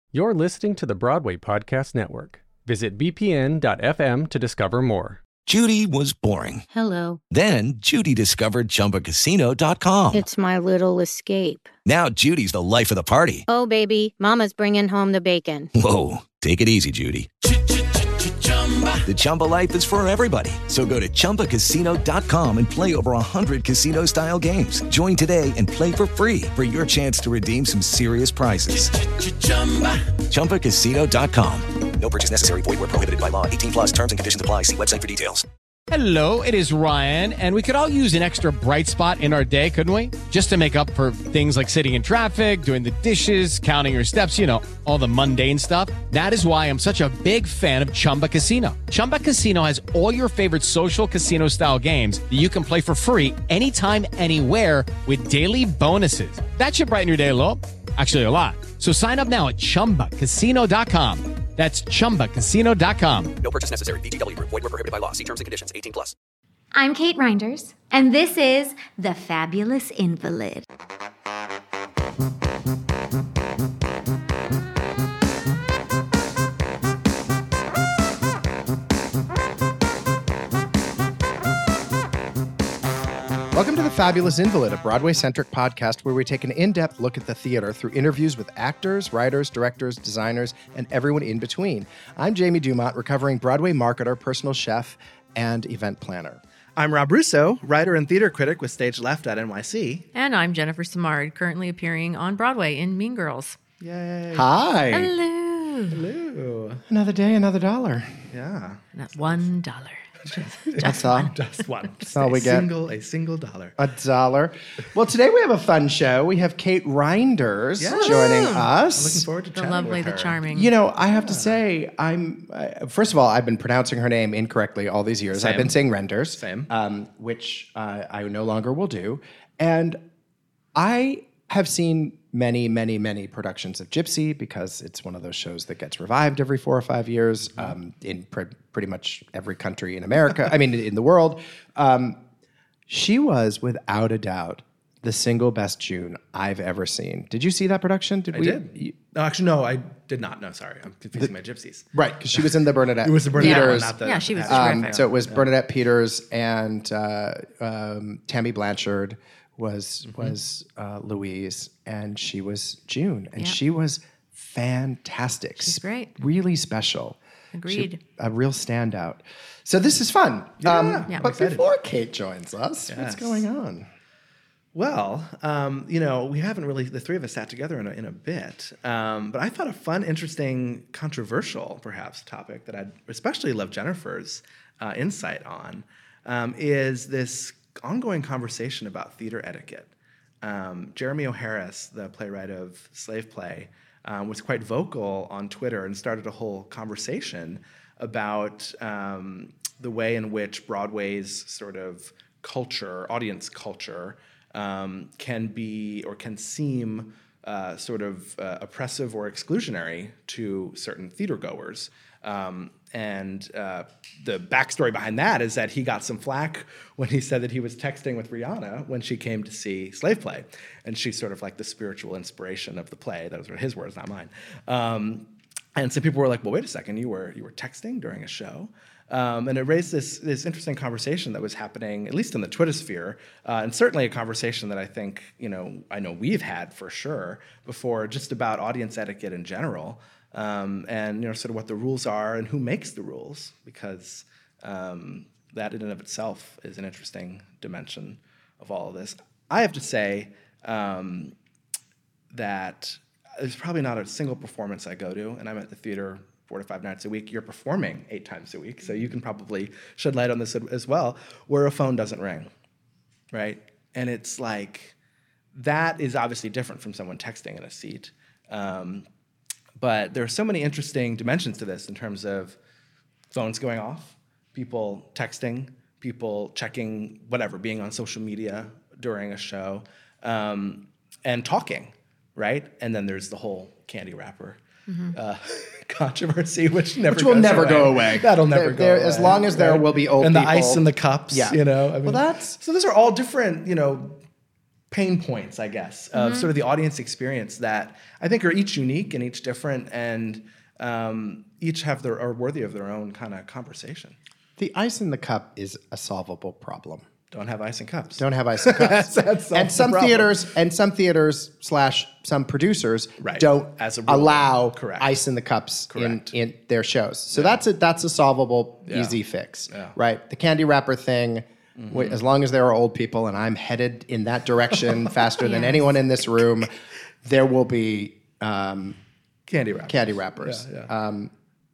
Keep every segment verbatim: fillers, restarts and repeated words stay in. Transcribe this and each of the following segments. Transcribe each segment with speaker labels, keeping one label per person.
Speaker 1: You're listening to the Broadway Podcast Network. Visit b p n dot f m to discover more.
Speaker 2: Judy was boring.
Speaker 3: Hello.
Speaker 2: Then Judy discovered Chumba Casino dot com.
Speaker 3: It's my little escape.
Speaker 2: Now Judy's the life of the party.
Speaker 3: Oh, baby, mama's bringing home the bacon.
Speaker 2: Whoa, take it easy, Judy. The Chumba life is for everybody. So go to Chumba Casino dot com and play over one hundred casino-style games. Join today and play for free for your chance to redeem some serious prizes. Chumba Casino dot com. No purchase necessary. Void where prohibited by law. eighteen plus terms and conditions apply. See website for details.
Speaker 4: Hello, it is Ryan, and we could all use an extra bright spot in our day, couldn't we? Just to make up for things like sitting in traffic, doing the dishes, counting your steps, you know, all the mundane stuff. That is why I'm such a big fan of Chumba Casino. Chumba Casino has all your favorite social casino-style games that you can play for free anytime, anywhere with daily bonuses. That should brighten your day a little. Actually, a lot. So sign up now at Chumba Casino dot com. That's Chumba Casino dot com.
Speaker 2: No purchase necessary. V G W. Void where prohibited by law. See terms and conditions. eighteen plus.
Speaker 5: I'm Kate Reinders, and this is The Fabulous Invalid.
Speaker 6: Welcome to The Fabulous Invalid, a Broadway-centric podcast where we take an in-depth look at the theater through interviews with actors, writers, directors, designers, and everyone in between. I'm Jamie Dumont, recovering Broadway marketer, personal chef, and event planner.
Speaker 7: I'm Rob Russo, writer and theater critic with Stage Left at N Y C.
Speaker 8: And I'm Jennifer Simard, currently appearing on Broadway in Mean Girls.
Speaker 7: Yay.
Speaker 6: Hi.
Speaker 8: Hello.
Speaker 7: Hello.
Speaker 6: Another day, another dollar.
Speaker 7: Yeah.
Speaker 8: Not one dollar. Just, just
Speaker 6: That's all.
Speaker 7: Just one.
Speaker 6: That's all
Speaker 7: a
Speaker 6: we get.
Speaker 7: Single, a single dollar.
Speaker 6: A dollar. Well, today we have a fun show. We have Kate Reinders
Speaker 7: Yeah.
Speaker 6: joining
Speaker 7: I'm
Speaker 6: us.
Speaker 7: looking forward to
Speaker 8: the
Speaker 7: chatting
Speaker 8: lovely,
Speaker 7: with
Speaker 8: the
Speaker 7: her.
Speaker 8: charming.
Speaker 6: You know, I have to say, I'm. Uh, first of all, I've been pronouncing her name incorrectly all these years.
Speaker 7: Same.
Speaker 6: I've been saying Renders,
Speaker 7: Same.
Speaker 6: um, which uh, I no longer will do. And I have seen many, many, many productions of Gypsy because it's one of those shows that gets revived every four or five years um, in pre- pretty much every country in America. I mean, in the world. Um, she was, without a doubt, the single best June I've ever seen. Did you see that production? Did
Speaker 7: I
Speaker 6: we?
Speaker 7: did.
Speaker 6: you-
Speaker 7: No, actually, no, I did not. No, sorry. I'm confusing my gypsies.
Speaker 6: Right, because she was in the Bernadette
Speaker 7: It was the Bernadette
Speaker 6: Peters.
Speaker 7: one, not the...
Speaker 8: Yeah, she was
Speaker 6: Um,
Speaker 8: terrific.
Speaker 6: so it was Bernadette Peters and uh, um, Tammy Blanchard was was uh, Louise, and she was June, and
Speaker 8: Yeah.
Speaker 6: she was fantastic.
Speaker 8: She's great.
Speaker 6: Really special.
Speaker 8: Agreed.
Speaker 6: She- a real standout. So this is fun.
Speaker 7: Yeah,
Speaker 8: Yeah. I'm
Speaker 6: but
Speaker 7: excited.
Speaker 6: before Kate joins us, what's
Speaker 7: Yes.
Speaker 6: going on?
Speaker 7: Well, um, you know, we haven't really, the three of us sat together in a, in a bit, um, but I thought a fun, interesting, controversial, perhaps, topic that I'd especially love Jennifer's uh, insight on um, is this ongoing conversation about theater etiquette. Um, Jeremy O'Harris, the playwright of Slave Play, um, was quite vocal on Twitter and started a whole conversation about um, the way in which Broadway's sort of culture, audience culture, um, can be or can seem uh, sort of uh, oppressive or exclusionary to certain theater goers. Um, and uh, the backstory behind that is that he got some flack when he said that he was texting with Rihanna when she came to see Slave Play. And she's sort of like the spiritual inspiration of the play. Those were his words, not mine. Um, and so people were like, well, wait a second, you were you were texting during a show? Um, and it raised this this interesting conversation that was happening, at least in the Twitter sphere, uh, and certainly a conversation that I think, you know, I know we've had for sure before, just about audience etiquette in general, um, and, you know, sort of what the rules are and who makes the rules, because um, that in and of itself is an interesting dimension of all of this. I have to say um, that there's probably not a single performance I go to, and I'm at the theater four to five nights a week. You're performing eight times a week, so you can probably shed light on this as well, where a phone doesn't ring, right? And it's like, that is obviously different from someone texting in a seat. Um, but there are so many interesting dimensions to this in terms of phones going off, people texting, people checking whatever, being on social media during a show, um, and talking, right? And then there's the whole candy wrapper mm-hmm. uh, controversy, which never
Speaker 6: Which will
Speaker 7: goes
Speaker 6: never
Speaker 7: away.
Speaker 6: go away.
Speaker 7: That'll never
Speaker 6: There-
Speaker 7: go
Speaker 6: there-
Speaker 7: away.
Speaker 6: as long as there will be old
Speaker 7: and the
Speaker 6: people.
Speaker 7: ice in the cups.
Speaker 6: Yeah.
Speaker 7: You know. I mean,
Speaker 6: Well, that's-
Speaker 7: so those are all different. You know, pain points, I guess, of
Speaker 8: Mm-hmm.
Speaker 7: sort of the audience experience that I think are each unique and each different, and um, each have their are worthy of their own kind of conversation.
Speaker 6: The ice in the cup is a solvable problem.
Speaker 7: Don't have ice in cups.
Speaker 6: Don't have ice in cups.
Speaker 7: That's- that's
Speaker 6: and
Speaker 7: the
Speaker 6: some
Speaker 7: problem.
Speaker 6: theaters and some theaters slash some producers
Speaker 7: Right.
Speaker 6: don't
Speaker 7: As a rule.
Speaker 6: allow
Speaker 7: Correct.
Speaker 6: ice in the cups in,
Speaker 7: Correct.
Speaker 6: in their shows. So that's a that's a solvable,
Speaker 7: Yeah.
Speaker 6: easy fix.
Speaker 7: Yeah.
Speaker 6: Right? The candy wrapper thing, wh- as long as there are old people and I'm headed in that direction faster than
Speaker 8: Yes.
Speaker 6: anyone in this room, there will be um,
Speaker 7: Candy wrap.
Speaker 6: candy wrappers.
Speaker 7: Yeah, yeah.
Speaker 6: Um,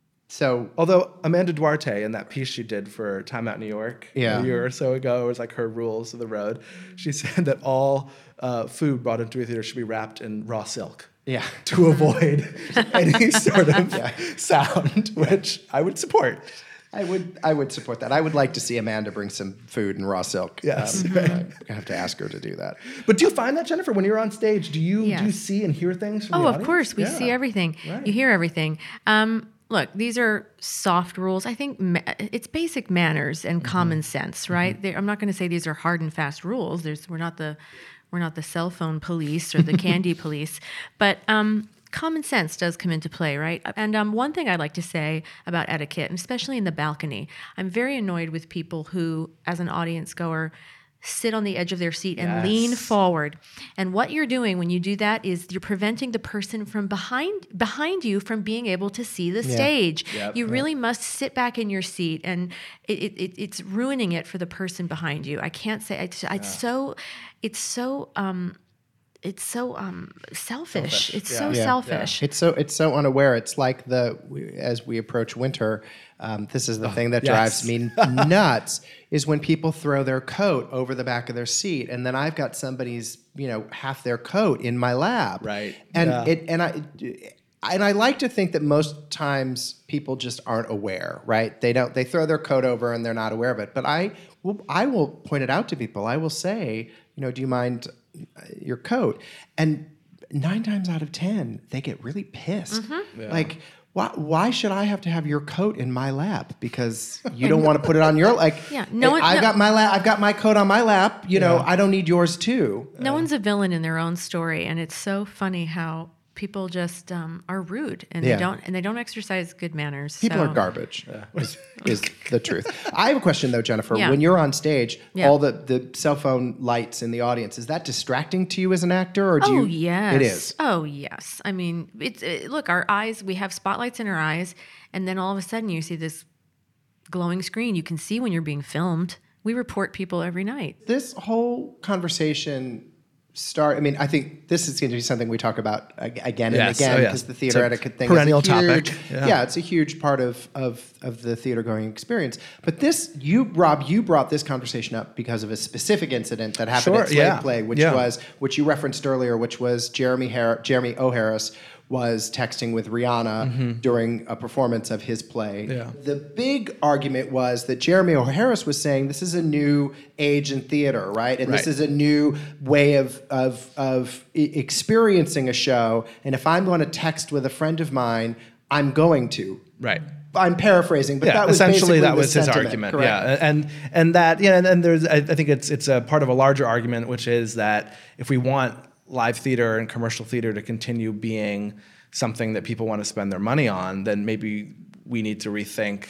Speaker 6: so
Speaker 7: Although Amanda Duarte in that piece she did for Time Out New York
Speaker 6: Yeah.
Speaker 7: a year or so ago, it was like her rules of the road. She said that all uh, food brought into a theater should be wrapped in raw silk.
Speaker 6: Yeah.
Speaker 7: To avoid any sort of sound, which I would support.
Speaker 6: I would I would support that. I would like to see Amanda bring some food and raw silk.
Speaker 7: Yes.
Speaker 6: Um, I'm gonna have to ask her to do that.
Speaker 7: But do you find that, Jennifer, when you're on stage, do you
Speaker 8: Yes.
Speaker 7: do you see and hear things from
Speaker 8: Oh,
Speaker 7: the
Speaker 8: of
Speaker 7: audience?
Speaker 8: course. We
Speaker 7: Yeah.
Speaker 8: see everything.
Speaker 7: Right.
Speaker 8: You hear everything. Um, look, these are soft rules. I think ma- it's basic manners and
Speaker 7: Mm-hmm.
Speaker 8: common sense, right? They, I'm not going to say these are hard and fast rules. There's we're not the we're not the cell phone police or the candy police, but um, common sense does come into play, right? And um, one thing I'd like to say about etiquette, and especially in the balcony, I'm very annoyed with people who, as an audience goer, sit on the edge of their seat and
Speaker 7: Yes.
Speaker 8: lean forward. And what you're doing when you do that is you're preventing the person from behind behind you from being able to see the stage.
Speaker 7: Yep.
Speaker 8: You really must sit back in your seat, and it, it, it, it's ruining it for the person behind you. I can't say it's, it's so it's so um, it's so um, selfish. It's so
Speaker 6: Yeah.
Speaker 8: selfish.
Speaker 6: It's so it's so unaware. It's like the we- as we approach winter. Um, this is the thing that
Speaker 7: yes.
Speaker 6: drives me nuts is when people throw their coat over the back of their seat, and then I've got somebody's you know half their coat in my lap.
Speaker 7: Right.
Speaker 6: And
Speaker 7: Yeah.
Speaker 6: it and I. And I like to think that most times people just aren't aware, right? They don't. They throw their coat over and they're not aware of it. But I will. I will point it out to people. I will say, you know, do you mind your coat? And nine times out of ten, they get really pissed. Like, why? Why should I have to have your coat in my lap? Because you don't want to put it on your like.
Speaker 8: Yeah, no one-
Speaker 6: I've
Speaker 8: no-
Speaker 6: got my lap. I've got my coat on my lap. You know, I don't need yours too.
Speaker 8: No one's a villain in their own story, and it's so funny how people just um, are rude and
Speaker 6: Yeah.
Speaker 8: they don't and they don't exercise good manners.
Speaker 6: People
Speaker 8: so-
Speaker 6: are garbage. Is, is the truth. I have a question though, Jennifer.
Speaker 8: Yeah.
Speaker 6: When you're on stage,
Speaker 8: Yeah.
Speaker 6: all the, the cell phone lights in the audience, is that distracting to you as an actor, or do
Speaker 8: Oh
Speaker 6: you?
Speaker 8: yes,
Speaker 6: It is.
Speaker 8: Oh yes. I mean, it's it, look, our eyes. We have spotlights in our eyes, and then all of a sudden you see this glowing screen. You can see when you're being filmed. We report people every night.
Speaker 6: This whole conversation start. I mean, I think this is going to be something we talk about ag- again and
Speaker 7: Yes.
Speaker 6: again
Speaker 7: Oh, yeah.
Speaker 6: because the theater
Speaker 7: It's a
Speaker 6: etiquette thing
Speaker 7: perennial
Speaker 6: is a huge,
Speaker 7: topic.
Speaker 6: Yeah.
Speaker 7: Yeah.
Speaker 6: it's a huge part of of of the theater going experience. But this, you, Rob, you brought this conversation up because of a specific incident that happened
Speaker 7: Sure,
Speaker 6: at Slave
Speaker 7: yeah.
Speaker 6: Play, which
Speaker 7: Yeah.
Speaker 6: was which you referenced earlier, which was Jeremy Har- Jeremy O. Harris was texting with Rihanna during a performance of his play.
Speaker 7: Yeah.
Speaker 6: The big argument was that Jeremy O. Harris was saying this is a new age in theater, right? And this
Speaker 7: Right.
Speaker 6: is a new way of of of e- experiencing a show. And if I'm going to text with a friend of mine, I'm going to.
Speaker 7: Right.
Speaker 6: I'm paraphrasing, but
Speaker 7: yeah,
Speaker 6: that was
Speaker 7: essentially
Speaker 6: basically
Speaker 7: that
Speaker 6: the
Speaker 7: was his
Speaker 6: sentiment,
Speaker 7: argument.
Speaker 6: correct?
Speaker 7: Yeah, and and that yeah, and, and there's I, I think it's it's a part of a larger argument, which is that if we want live theater and commercial theater to continue being something that people want to spend their money on, then maybe we need to rethink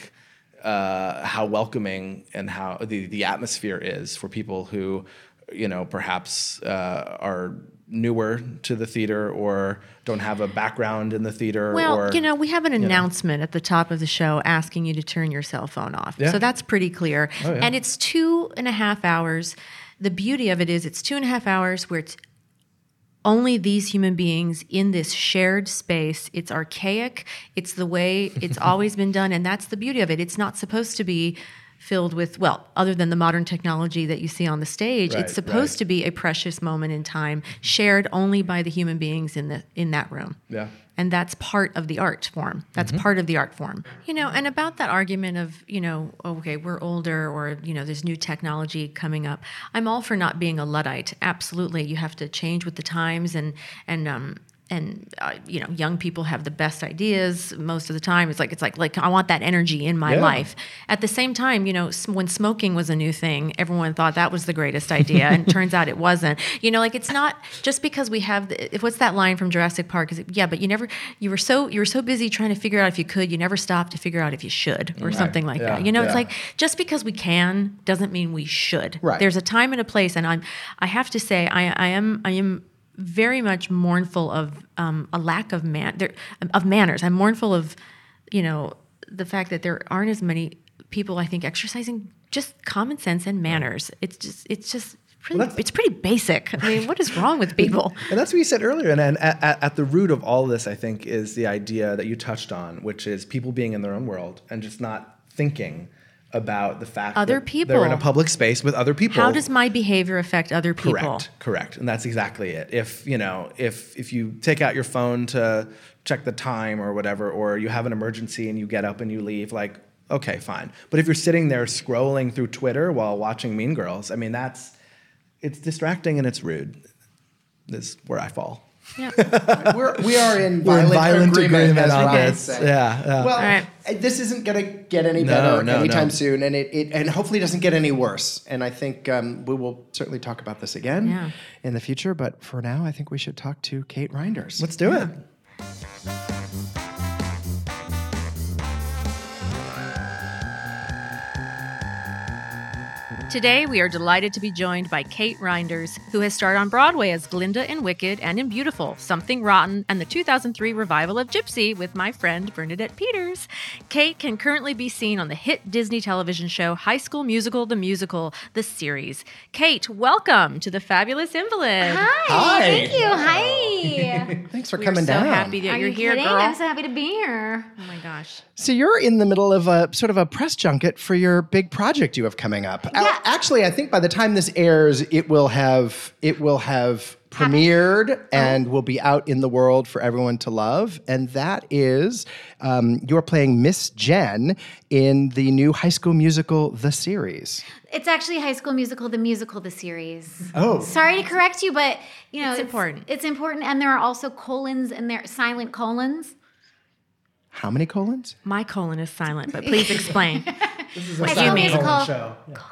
Speaker 7: uh, how welcoming and how the the atmosphere is for people who, you know, perhaps uh, are newer to the theater or don't have a background in the theater.
Speaker 8: Well,
Speaker 7: or,
Speaker 8: you know, we have an announcement at the top of the show asking you to turn your cell phone off.
Speaker 7: Yeah.
Speaker 8: So that's pretty clear.
Speaker 7: Oh, yeah.
Speaker 8: And it's two and a half hours. The beauty of it is it's two and a half hours where it's only these human beings in this shared space. It's archaic. It's the way it's always been done. And that's the beauty of it. It's not supposed to be filled with, well, other than the modern technology that you see on the stage,
Speaker 7: Right,
Speaker 8: it's supposed
Speaker 7: right.
Speaker 8: to be a precious moment in time shared only by the human beings in the in that room.
Speaker 7: Yeah.
Speaker 8: And that's part of the art form. That's part of the art form. You know, and about that argument of, you know, okay, we're older or, you know, there's new technology coming up. I'm all for not being a Luddite. Absolutely. You have to change with the times and and um and uh, you know, young people have the best ideas most of the time. It's like it's like like I want that energy in my
Speaker 6: Yeah.
Speaker 8: life. At the same time, you know, s- when smoking was a new thing, everyone thought that was the greatest idea, and it turns out it wasn't. You know, like it's not just because we have. The, if what's that line from Jurassic Park? Is it, yeah, but you never. You were so you were so busy trying to figure out if you could, you never stopped to figure out if you should, or something like
Speaker 6: Yeah,
Speaker 8: that. You know, it's
Speaker 6: yeah.
Speaker 8: like just because we can doesn't mean we should.
Speaker 6: Right.
Speaker 8: There's a time and a place, and I'm. I have to say, I, I am. I am. very much mournful of um, a lack of man there, of manners. I'm mournful of, you know, the fact that there aren't as many people, I think, exercising just common sense and manners. It's just, it's just, pretty,
Speaker 7: Well, that's-
Speaker 8: it's pretty basic. I mean, what is wrong with people?
Speaker 7: And that's what you said earlier. And, and at, at, at the root of all this, I think, is the idea that you touched on, which is people being in their own world and just not thinking about the fact
Speaker 8: Other
Speaker 7: that
Speaker 8: people.
Speaker 7: they're in a public space with other people.
Speaker 8: How does my behavior affect other people?
Speaker 7: Correct, correct, and that's exactly it. If you know, if if you take out your phone to check the time or whatever, or you have an emergency and you get up and you leave, like, okay, fine. But if you're sitting there scrolling through Twitter while watching Mean Girls, I mean, that's it's distracting and it's rude. This is where I fall.
Speaker 8: Yeah.
Speaker 6: We're, we are in
Speaker 7: We're in
Speaker 6: violent,
Speaker 7: violent
Speaker 6: agreement,
Speaker 7: agreement
Speaker 6: as
Speaker 7: on
Speaker 6: Ryan
Speaker 7: this.
Speaker 6: said.
Speaker 7: Yeah, yeah.
Speaker 6: Well,
Speaker 8: All right.
Speaker 6: this isn't going to get any
Speaker 7: No,
Speaker 6: better
Speaker 7: no,
Speaker 6: anytime
Speaker 7: no.
Speaker 6: soon, and it, it and hopefully doesn't get any worse. And I think um, we will certainly talk about this again
Speaker 8: Yeah.
Speaker 6: in the future. But for now, I think we should talk to Kate Reinders.
Speaker 7: Let's do it.
Speaker 8: Today, we are delighted to be joined by Kate Reinders, who has starred on Broadway as Glinda in Wicked and in Beautiful, Something Rotten, and the two thousand three revival of Gypsy with my friend Bernadette Peters. Kate can currently be seen on the hit Disney television show High School Musical, the Musical, the series. Kate, welcome to The Fabulous Invalid.
Speaker 5: Hi,
Speaker 6: Hi.
Speaker 5: thank you. Hi.
Speaker 6: Thanks for
Speaker 8: We're
Speaker 6: coming
Speaker 8: so
Speaker 6: down.
Speaker 8: happy that
Speaker 5: Are
Speaker 8: you're
Speaker 5: you
Speaker 8: here,
Speaker 5: kidding?
Speaker 8: girl.
Speaker 5: I'm so happy to be here.
Speaker 8: Oh my gosh.
Speaker 6: So you're in the middle of a sort of a press junket for your big project you have coming up. A-
Speaker 5: Yeah.
Speaker 6: Actually, I think by the time this airs, it will have it will have premiered and will be out in the world for everyone to love. And that is um, you're playing Miss Jen in the new High School Musical, the series.
Speaker 5: It's actually High School Musical, the musical, the series.
Speaker 6: Oh.
Speaker 5: Sorry to correct you, but you know
Speaker 8: It's important.
Speaker 5: It's important, and there are also colons in there, silent colons.
Speaker 6: How many colons?
Speaker 8: My colon is silent, but please explain.
Speaker 7: This is a
Speaker 5: High
Speaker 7: silent
Speaker 5: School Musical,
Speaker 7: colon show.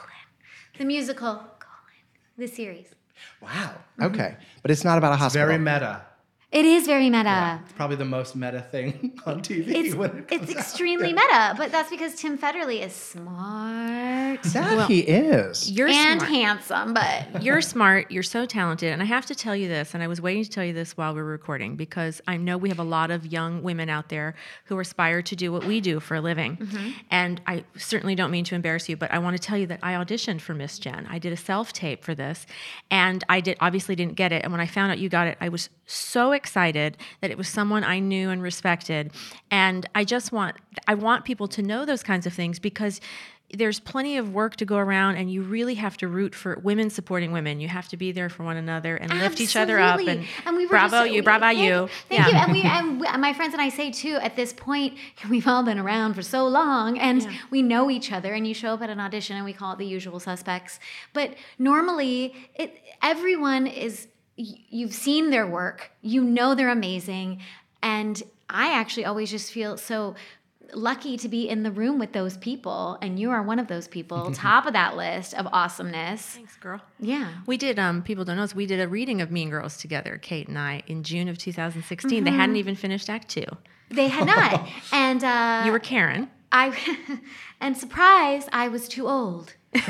Speaker 5: the musical, colon, the series.
Speaker 6: Wow. Okay. But it's not about a hospital.
Speaker 7: Very meta.
Speaker 5: It is very meta.
Speaker 7: It's probably the most meta thing on T V.
Speaker 5: It's
Speaker 7: when it comes
Speaker 5: it's
Speaker 7: out.
Speaker 5: extremely meta, but that's because Tim Federle is smart
Speaker 6: That he is.
Speaker 8: You're
Speaker 5: and
Speaker 8: smart.
Speaker 5: handsome, but
Speaker 8: You're smart. You're so talented. And I have to tell you this, and I was waiting to tell you this while we were recording, because I know we have a lot of young women out there who aspire to do what we do for a living. And I certainly don't mean to embarrass you, but I want to tell you that I auditioned for Miss Jen. I did a self-tape for this, and I did obviously didn't get it. And when I found out you got it, I was so excited that it was someone I knew and respected. And I just want I want people to know those kinds of things, because there's plenty of work to go around, and you really have to root for women supporting women. You have to be there for one another and lift each other up. And,
Speaker 5: Absolutely. And we were
Speaker 8: bravo
Speaker 5: just,
Speaker 8: you, bravo
Speaker 5: thank,
Speaker 8: you.
Speaker 5: Thank
Speaker 8: Yeah.
Speaker 5: you. And we and we, my friends and I say too, at this point, we've all been around for so long, and
Speaker 8: Yeah.
Speaker 5: we know each other. And you show up at an audition, and we call it the usual suspects. But normally, it everyone is. y- You've seen their work. You know they're amazing, and I actually always just feel so lucky to be in the room with those people, and you are one of those people, top of that list of awesomeness.
Speaker 8: Thanks, girl.
Speaker 5: Yeah.
Speaker 8: We did, um, people don't know this, we did a reading of Mean Girls together, Kate and I, in June of two thousand sixteen. They hadn't even finished Act Two.
Speaker 5: They had not. And uh,
Speaker 8: You were Karen.
Speaker 5: I and surprise, I was too old.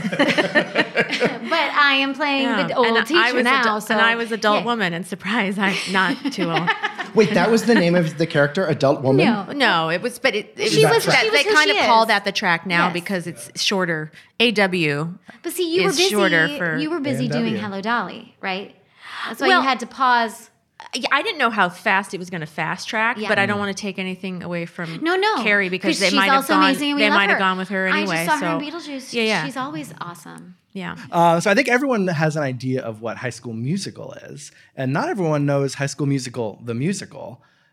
Speaker 5: But I am playing
Speaker 8: Yeah.
Speaker 5: the old
Speaker 8: and
Speaker 5: teacher
Speaker 8: I was
Speaker 5: now.
Speaker 8: adu-
Speaker 5: so
Speaker 8: and I was adult
Speaker 5: yeah.
Speaker 8: woman, and surprise, I'm not too old.
Speaker 6: Wait, that was the name of the character, Adult Woman?
Speaker 5: No.
Speaker 8: No, it was, but it, it
Speaker 5: She
Speaker 8: was,
Speaker 5: was-
Speaker 8: that,
Speaker 5: she was
Speaker 8: they
Speaker 5: who
Speaker 8: kind
Speaker 5: she
Speaker 8: of call
Speaker 5: is.
Speaker 8: that the track now
Speaker 5: Yes.
Speaker 8: because it's shorter. A W.
Speaker 5: But see, you were
Speaker 8: is
Speaker 5: busy.
Speaker 8: shorter for
Speaker 5: you were busy
Speaker 7: A and W.
Speaker 5: doing Hello Dolly, right? That's why
Speaker 8: Well-
Speaker 5: you had to pause.
Speaker 8: Yeah, I didn't know how fast it was going to fast track,
Speaker 5: Yeah.
Speaker 8: but I don't want to take anything away from
Speaker 5: No, no.
Speaker 8: Carrie because they
Speaker 5: she's
Speaker 8: might have
Speaker 5: also
Speaker 8: gone.
Speaker 5: amazing and we
Speaker 8: They
Speaker 5: love
Speaker 8: might have
Speaker 5: her.
Speaker 8: gone with her anyway.
Speaker 5: I just saw
Speaker 8: so
Speaker 5: her in Beetlejuice.
Speaker 8: Yeah, yeah,
Speaker 5: She's always awesome.
Speaker 8: yeah.
Speaker 7: Uh, so I think everyone has an idea of what High School Musical is, and not everyone knows High School Musical, the musical.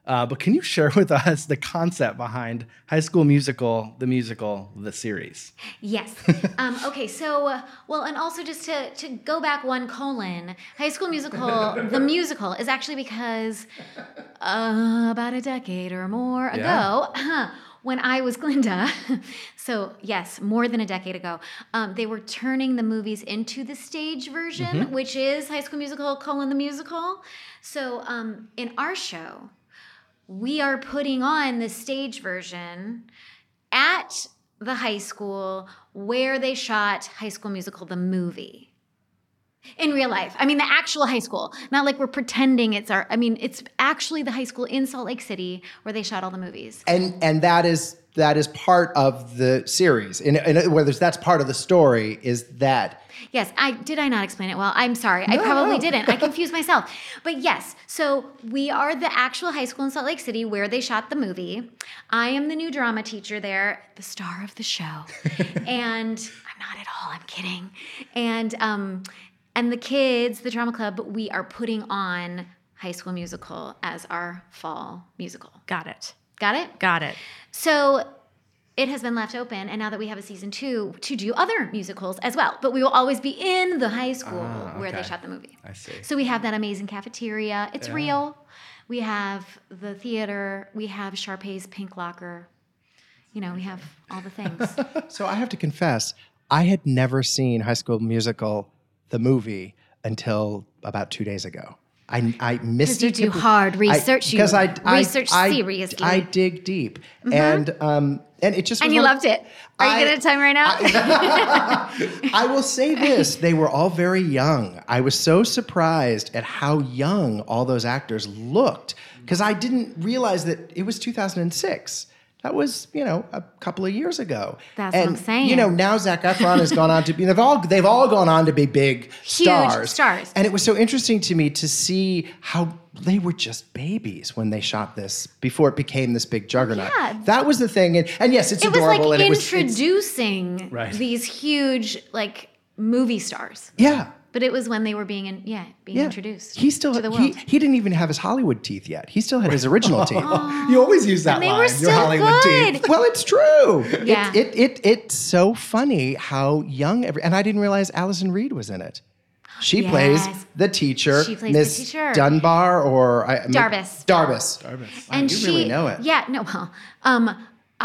Speaker 7: Uh, but can you share with us the concept behind High School Musical, the musical, the series?
Speaker 5: Yes. Um, okay, so, uh, well, and also just to, to go back one colon, High School Musical, the musical, is actually because uh, about a decade or more
Speaker 7: Yeah.
Speaker 5: ago, when I was Glinda, so yes, more than a decade ago, um, they were turning the movies into the stage version,
Speaker 7: Mm-hmm.
Speaker 5: which is High School Musical, colon, the musical. So um, in our show, we are putting on the stage version at the high school where they shot High School Musical, the movie. In real life. I mean, the actual high school. Not like we're pretending it's our, I mean, it's actually the high school in Salt Lake City where they shot all the movies.
Speaker 6: And and that is that is part of the series. And, and whether that's part of the story is that.
Speaker 5: Yes, I did I not explain it well? I'm sorry. I
Speaker 6: No,
Speaker 5: probably
Speaker 6: no.
Speaker 5: didn't. I confused myself. But yes, so we are the actual high school in Salt Lake City where they shot the movie. I am the new drama teacher there, the star of the show. And I'm not at all, I'm kidding. And um and the kids, the drama club, we are putting on High School Musical as our fall musical.
Speaker 8: Got it.
Speaker 5: Got it?
Speaker 8: Got it.
Speaker 5: So it has been left open, and now that we have a season two, to do other musicals as well. But we will always be in the high school
Speaker 7: Ah,
Speaker 5: where they
Speaker 7: okay.
Speaker 5: shot the movie.
Speaker 7: I see.
Speaker 5: So we have that amazing cafeteria. It's
Speaker 7: Yeah.
Speaker 5: real. We have the theater. We have Sharpay's Pink Locker. You know, we have all the things.
Speaker 6: So I have to confess, I had never seen High School Musical, the movie, until about two days ago. I, I missed
Speaker 5: 'Cause you
Speaker 6: it.
Speaker 5: do hard research. You
Speaker 6: Because I, I,
Speaker 5: research
Speaker 6: I,
Speaker 5: seriously.
Speaker 6: I dig deep. And um, and it just
Speaker 5: And
Speaker 6: was
Speaker 5: you
Speaker 6: one-
Speaker 5: loved it. Are you
Speaker 6: I-
Speaker 5: going to tell me right now?
Speaker 6: I will say this, they were all very young. I was so surprised at how young all those actors looked because I didn't realize that it was two thousand six. That was, you know, a couple of years ago.
Speaker 5: That's what
Speaker 6: and,
Speaker 5: I'm saying.
Speaker 6: You know, now Zac Efron has gone on to be, they've all, they've all gone on to be big
Speaker 5: Huge
Speaker 6: stars.
Speaker 5: stars.
Speaker 6: And it was so interesting to me to see how they were just babies when they shot this before it became this big juggernaut.
Speaker 5: Yeah.
Speaker 6: That was the thing. And, and yes, it's
Speaker 5: It was
Speaker 6: adorable.
Speaker 5: like
Speaker 6: and it was, it's-
Speaker 5: introducing
Speaker 7: Right.
Speaker 5: these huge, like, movie stars.
Speaker 6: yeah.
Speaker 5: But it was when they were being, in, yeah, being introduced
Speaker 6: He still
Speaker 5: to the
Speaker 6: he,
Speaker 5: world.
Speaker 6: he didn't even have his Hollywood teeth yet. He still had his original teeth.
Speaker 7: You always use that
Speaker 5: And they
Speaker 7: line.
Speaker 5: were
Speaker 7: Your
Speaker 5: still
Speaker 7: Hollywood
Speaker 5: good.
Speaker 7: teeth.
Speaker 6: Well, it's true.
Speaker 5: Yeah.
Speaker 6: It, it, it, it's so funny how young every, and I didn't realize Allison Reed was in it. She
Speaker 5: Yes.
Speaker 6: plays the teacher,
Speaker 5: She plays the
Speaker 6: Miss
Speaker 5: teacher.
Speaker 6: Dunbar or I,
Speaker 5: Darbus.
Speaker 6: Darbus.
Speaker 5: and
Speaker 6: you
Speaker 5: she,
Speaker 6: really know it.
Speaker 5: Yeah, no, well, um,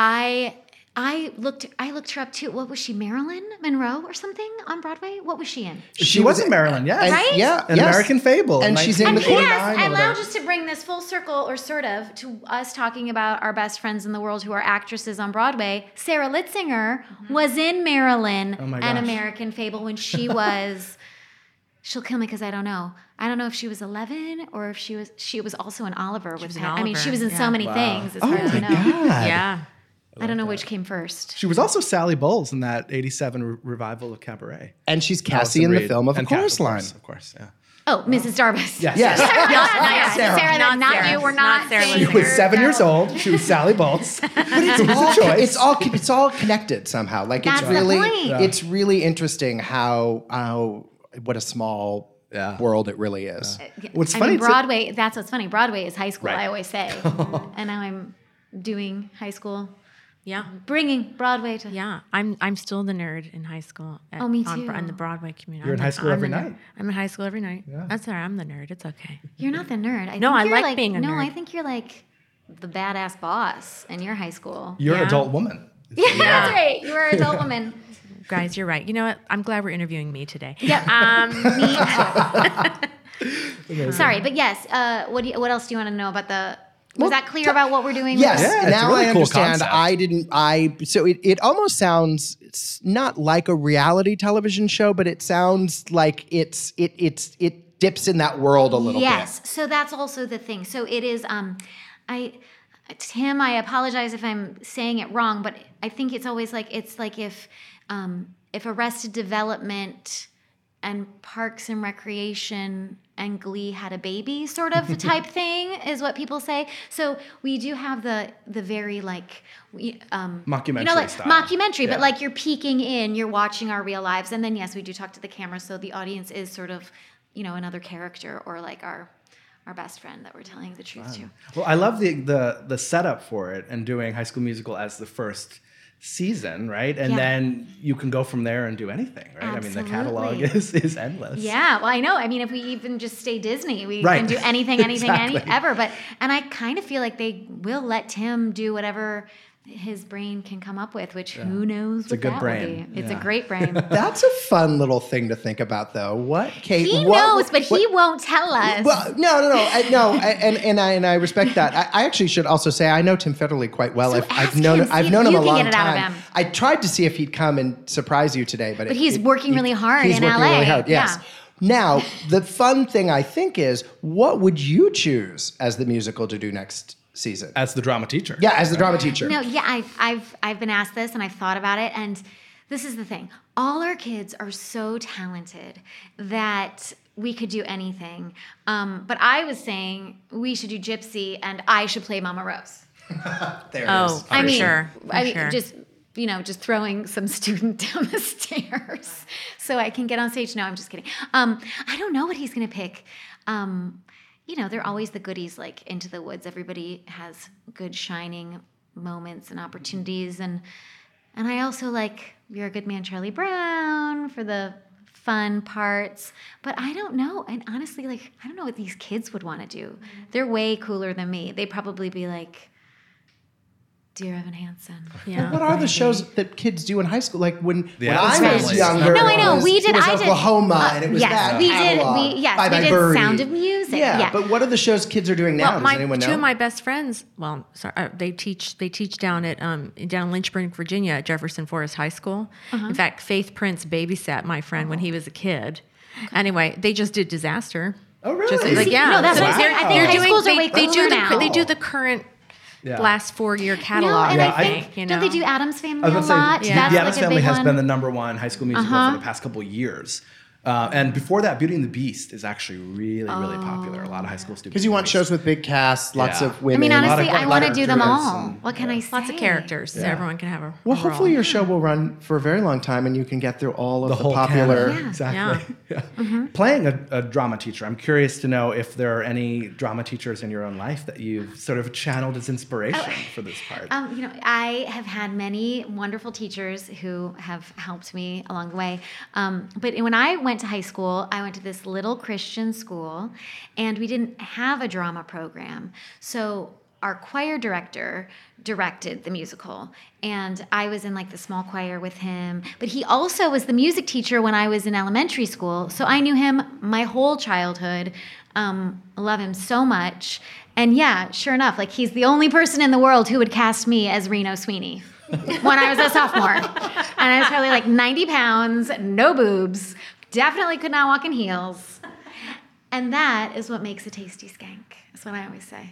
Speaker 5: I, I looked, I looked her up too. What was she, Marilyn Monroe or something on Broadway? What was she in?
Speaker 7: She, was in Maryland, yes.
Speaker 6: And-
Speaker 5: Right?
Speaker 6: Yeah,
Speaker 7: An
Speaker 6: yes.
Speaker 7: American Fable.
Speaker 6: And she's in the
Speaker 5: And
Speaker 6: corner.
Speaker 5: yes, and
Speaker 7: or
Speaker 5: now
Speaker 7: whatever.
Speaker 5: just to bring this full circle, or sort of, to us talking about our best friends in the world who are actresses on Broadway, Sarah Litzinger was in Marilyn,
Speaker 7: Oh my
Speaker 5: An
Speaker 7: gosh.
Speaker 5: American Fable, when she was, she'll kill me because I don't know. I don't know if she was eleven or if she was, she was also in Oliver with
Speaker 8: was in
Speaker 5: Pat. I mean, she
Speaker 8: Oliver,
Speaker 5: was in
Speaker 8: yeah.
Speaker 5: so many
Speaker 7: Wow.
Speaker 5: things, as
Speaker 6: Oh
Speaker 5: far as
Speaker 6: my
Speaker 5: I know.
Speaker 6: God.
Speaker 8: Yeah.
Speaker 5: I don't know which came first.
Speaker 7: She was also Sally Bowles in that eighty-seven re- revival of Cabaret.
Speaker 6: And she's Cassie
Speaker 7: Allison
Speaker 6: in the
Speaker 7: Reed.
Speaker 6: film of A
Speaker 7: And Cat,
Speaker 6: Chorus
Speaker 7: of
Speaker 6: Line.
Speaker 7: course, Of course, yeah.
Speaker 5: Oh, Missus Darbus.
Speaker 7: Yes.
Speaker 6: Yes.
Speaker 5: Not, not
Speaker 6: Sarah.
Speaker 5: Sarah,
Speaker 8: Not
Speaker 5: not
Speaker 8: Sarah.
Speaker 5: you. We're
Speaker 8: Not
Speaker 5: not,
Speaker 8: Sarah
Speaker 5: saying
Speaker 7: She was
Speaker 5: her,
Speaker 7: seven
Speaker 5: no.
Speaker 7: years old. She was Sally Bowles.
Speaker 6: But it's all,
Speaker 7: choice.
Speaker 6: it's all it's all connected somehow. Like it's
Speaker 5: That's the
Speaker 6: really
Speaker 5: point. Yeah.
Speaker 6: it's really interesting how how what a small
Speaker 7: Yeah.
Speaker 6: world it really is.
Speaker 7: What's
Speaker 5: I
Speaker 7: funny
Speaker 5: mean,
Speaker 7: too-
Speaker 5: Broadway, that's what's funny. Broadway is high school,
Speaker 7: Right.
Speaker 5: I always say. And now I'm doing high school,
Speaker 8: Yeah.
Speaker 5: bringing Broadway to.
Speaker 8: Yeah, I'm I'm still the nerd in high school. At,
Speaker 5: Oh, me
Speaker 8: On, Bro-
Speaker 5: too.
Speaker 8: in the Broadway community.
Speaker 7: You're in
Speaker 8: I'm
Speaker 7: high
Speaker 8: the-
Speaker 7: school
Speaker 8: I'm
Speaker 7: every
Speaker 8: the nerd.
Speaker 7: night.
Speaker 8: I'm in high school every night. That's all right. I'm the nerd. It's okay.
Speaker 5: You're not the nerd. I
Speaker 8: No,
Speaker 5: think
Speaker 8: I
Speaker 5: you're
Speaker 8: like
Speaker 5: like
Speaker 8: being a
Speaker 5: No,
Speaker 8: nerd.
Speaker 5: I think you're like the badass boss in your high school.
Speaker 7: You're an
Speaker 8: Yeah.
Speaker 7: adult woman.
Speaker 5: Yeah, that's right. You are an adult woman.
Speaker 8: Guys, you're right. You know what? I'm glad we're interviewing me today.
Speaker 5: Yeah.
Speaker 8: Um,
Speaker 5: Sorry, but yes. Uh, what do you, what else do you want to know about the? Was
Speaker 6: Well,
Speaker 5: that clear
Speaker 6: t-
Speaker 5: about what we're doing?
Speaker 6: Yes,
Speaker 7: Yeah, it's a
Speaker 6: now
Speaker 7: really
Speaker 6: I
Speaker 7: cool
Speaker 6: understand.
Speaker 7: concept.
Speaker 6: I didn't. I so it, it almost sounds it's not like a reality television show, but it sounds like it's it it's it dips in that world a little
Speaker 5: Yes.
Speaker 6: bit.
Speaker 5: So that's also the thing. So it is. Um, I, Tim, I apologize if I'm saying it wrong, but I think it's always like it's like if, um, if Arrested Development and Parks and Recreation and Glee had a baby, sort of type thing, is what people say. So we do have the the very like. We, um,
Speaker 7: Mockumentary
Speaker 5: you know, like
Speaker 7: style.
Speaker 5: mockumentary,
Speaker 7: Yeah.
Speaker 5: but like you're peeking in, you're watching our real lives, and then yes, we do talk to the camera, so the audience is sort of, you know, another character or like our our best friend that we're telling the truth to.
Speaker 7: Well, I love the the the setup for it and doing High School Musical as the first season, right? And
Speaker 5: Yeah.
Speaker 7: then you can go from there and do anything, right? I mean, the catalog
Speaker 5: Absolutely.
Speaker 7: is is endless.
Speaker 5: Yeah, well, I know. I mean, if we even just stay Disney, we
Speaker 7: Right.
Speaker 5: can do anything, anything,
Speaker 7: Exactly.
Speaker 5: any, ever. But and I kind of feel like they will let Tim do whatever his brain can come up with, which who knows
Speaker 7: It's a
Speaker 5: what
Speaker 7: good
Speaker 5: that
Speaker 7: brain.
Speaker 5: will be. It's
Speaker 7: Yeah.
Speaker 5: a great brain.
Speaker 6: That's a fun little thing to think about, though. What Kate?
Speaker 5: He
Speaker 6: what-
Speaker 5: knows, but
Speaker 6: what-
Speaker 5: he won't tell us.
Speaker 6: Well, no, no, no, I, no, I, and and I and I respect that. I, I actually should also say I know Tim Federle quite well.
Speaker 5: So
Speaker 6: I've,
Speaker 5: ask
Speaker 6: I've known
Speaker 5: him, see
Speaker 6: I've
Speaker 5: if
Speaker 6: known him
Speaker 5: you
Speaker 6: a
Speaker 5: can
Speaker 6: long
Speaker 5: get it out of
Speaker 6: time.
Speaker 5: him.
Speaker 6: I tried to see if he'd come and surprise you today, but
Speaker 5: But
Speaker 6: it-
Speaker 5: he's
Speaker 6: it-
Speaker 5: working
Speaker 6: he-
Speaker 5: really hard
Speaker 6: he's
Speaker 5: in
Speaker 6: working
Speaker 5: L A.
Speaker 6: Really hard, yes.
Speaker 5: Yeah.
Speaker 6: Now, the fun thing I think is, what would you choose as the musical to do next season?
Speaker 7: As the drama teacher.
Speaker 6: Yeah, as the drama teacher.
Speaker 5: No, yeah, I, I've I've been asked this and I've thought about it, and this is the thing: all our kids are so talented that we could do anything. Um, but I was saying we should do Gypsy, and I should play Mama Rose.
Speaker 6: There it
Speaker 8: Oh,
Speaker 6: is.
Speaker 8: for
Speaker 5: I mean,
Speaker 8: sure. For
Speaker 5: I mean,
Speaker 8: sure.
Speaker 5: just you know, just throwing some student down the stairs so I can get on stage. No, I'm just kidding. Um, I don't know what he's gonna pick. Um, you know, they're always the goodies, like Into the Woods. Everybody has good shining moments and opportunities, and and I also like You're a Good Man, Charlie Brown for the fun parts. But I don't know, and honestly, like I don't know what these kids would want to do. They're way cooler than me. They'd probably be like, Dear Evan Hansen.
Speaker 8: Yeah.
Speaker 6: What are the shows that kids do in high school? Like when,
Speaker 7: The
Speaker 6: when
Speaker 7: Addams
Speaker 6: I was
Speaker 7: Family.
Speaker 6: younger,
Speaker 5: No, I know.
Speaker 6: it was,
Speaker 5: We did-
Speaker 6: it was
Speaker 5: I did-
Speaker 6: Oklahoma,
Speaker 5: uh,
Speaker 6: and it was
Speaker 5: yes,
Speaker 6: that
Speaker 5: we did-
Speaker 6: catalog.
Speaker 5: we- yes,
Speaker 6: Bye
Speaker 5: we
Speaker 6: Bye
Speaker 5: did
Speaker 6: Birdie.
Speaker 5: Sound of Music,
Speaker 6: Yeah,
Speaker 5: yeah.
Speaker 6: but what are the shows kids are doing now?
Speaker 8: Well,
Speaker 6: Does
Speaker 8: my
Speaker 6: anyone
Speaker 8: two
Speaker 6: know?
Speaker 8: of my best friends, well, sorry, uh, they teach they teach down at um down in Lynchburg, Virginia, at Jefferson Forest High School.
Speaker 5: Uh-huh.
Speaker 8: In fact, Faith Prince babysat my friend when he was a kid. Anyway, they just did Disaster.
Speaker 6: Oh, really?
Speaker 8: Just
Speaker 6: Is
Speaker 8: like
Speaker 6: he-
Speaker 8: yeah,
Speaker 5: no, that's
Speaker 8: so
Speaker 5: what I'm
Speaker 8: they're-
Speaker 5: saying. I think
Speaker 8: they're
Speaker 5: high
Speaker 8: doing-
Speaker 5: schools are
Speaker 8: they,
Speaker 5: way
Speaker 8: they do
Speaker 5: cooler
Speaker 8: the
Speaker 5: now.
Speaker 8: they do the current
Speaker 7: Yeah.
Speaker 8: last four year
Speaker 5: No,
Speaker 8: catalog.
Speaker 5: and
Speaker 7: Yeah,
Speaker 5: I
Speaker 7: I-
Speaker 5: think
Speaker 8: you
Speaker 5: don't
Speaker 8: know?
Speaker 5: they do Adam's Family
Speaker 7: I was
Speaker 5: a
Speaker 7: going to
Speaker 5: lot?
Speaker 7: say,
Speaker 5: That's
Speaker 7: The
Speaker 5: like
Speaker 7: Addams
Speaker 5: a
Speaker 7: Family
Speaker 5: big
Speaker 7: has
Speaker 5: one.
Speaker 7: been the number one High School Musical
Speaker 5: Uh-huh.
Speaker 7: for the past couple of years. Uh, and before that, Beauty and the Beast is actually really, really popular. A lot of high school students.
Speaker 6: Because you want shows with big casts, lots
Speaker 7: Yeah.
Speaker 6: of
Speaker 5: I
Speaker 6: women.
Speaker 5: mean,
Speaker 7: lot of
Speaker 5: honestly, I want to do them
Speaker 7: characters
Speaker 5: all.
Speaker 7: and-
Speaker 5: What can I say?
Speaker 8: Lots of characters, so everyone can have a.
Speaker 6: Well,
Speaker 8: a
Speaker 6: hopefully
Speaker 8: role.
Speaker 6: your show will run for a very long time, and you can get through all of
Speaker 7: The
Speaker 6: the,
Speaker 7: whole
Speaker 6: popular.
Speaker 7: canon. Exactly. Yeah. Playing a, a drama teacher, I'm curious to know if there are any drama teachers in your own life that you've sort of channeled as inspiration for this part.
Speaker 5: Um, you know, I have had many wonderful teachers who have helped me along the way. Um, but when I went to high school, I went to this little Christian school, and we didn't have a drama program. So our choir director directed the musical, and I was in like the small choir with him. But he also was the music teacher when I was in elementary school, so I knew him my whole childhood. Um, love him so much. And yeah, sure enough, like he's the only person in the world who would cast me as Reno Sweeney when I was a sophomore. And I was probably like ninety pounds, no boobs, definitely could not walk in heels. And that is what makes a tasty skank. That's what I always say.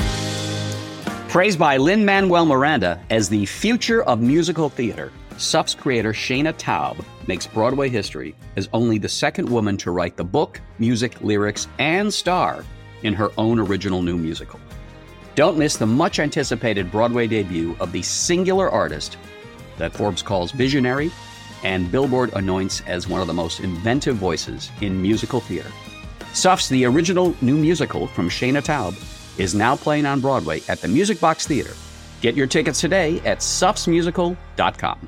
Speaker 9: Praised by Lin-Manuel Miranda as the future of musical theater, S U F's creator Shana Taub makes Broadway history as only the second woman to write the book, music, lyrics, and star in her own original new musical. Don't miss the much-anticipated Broadway debut of the singular artist that Forbes calls visionary and Billboard anoints as one of the most inventive voices in musical theater. S U F's The Original New Musical from Shana Taub is now playing on Broadway at the Music Box Theater. Get your tickets today at sufs musical dot com.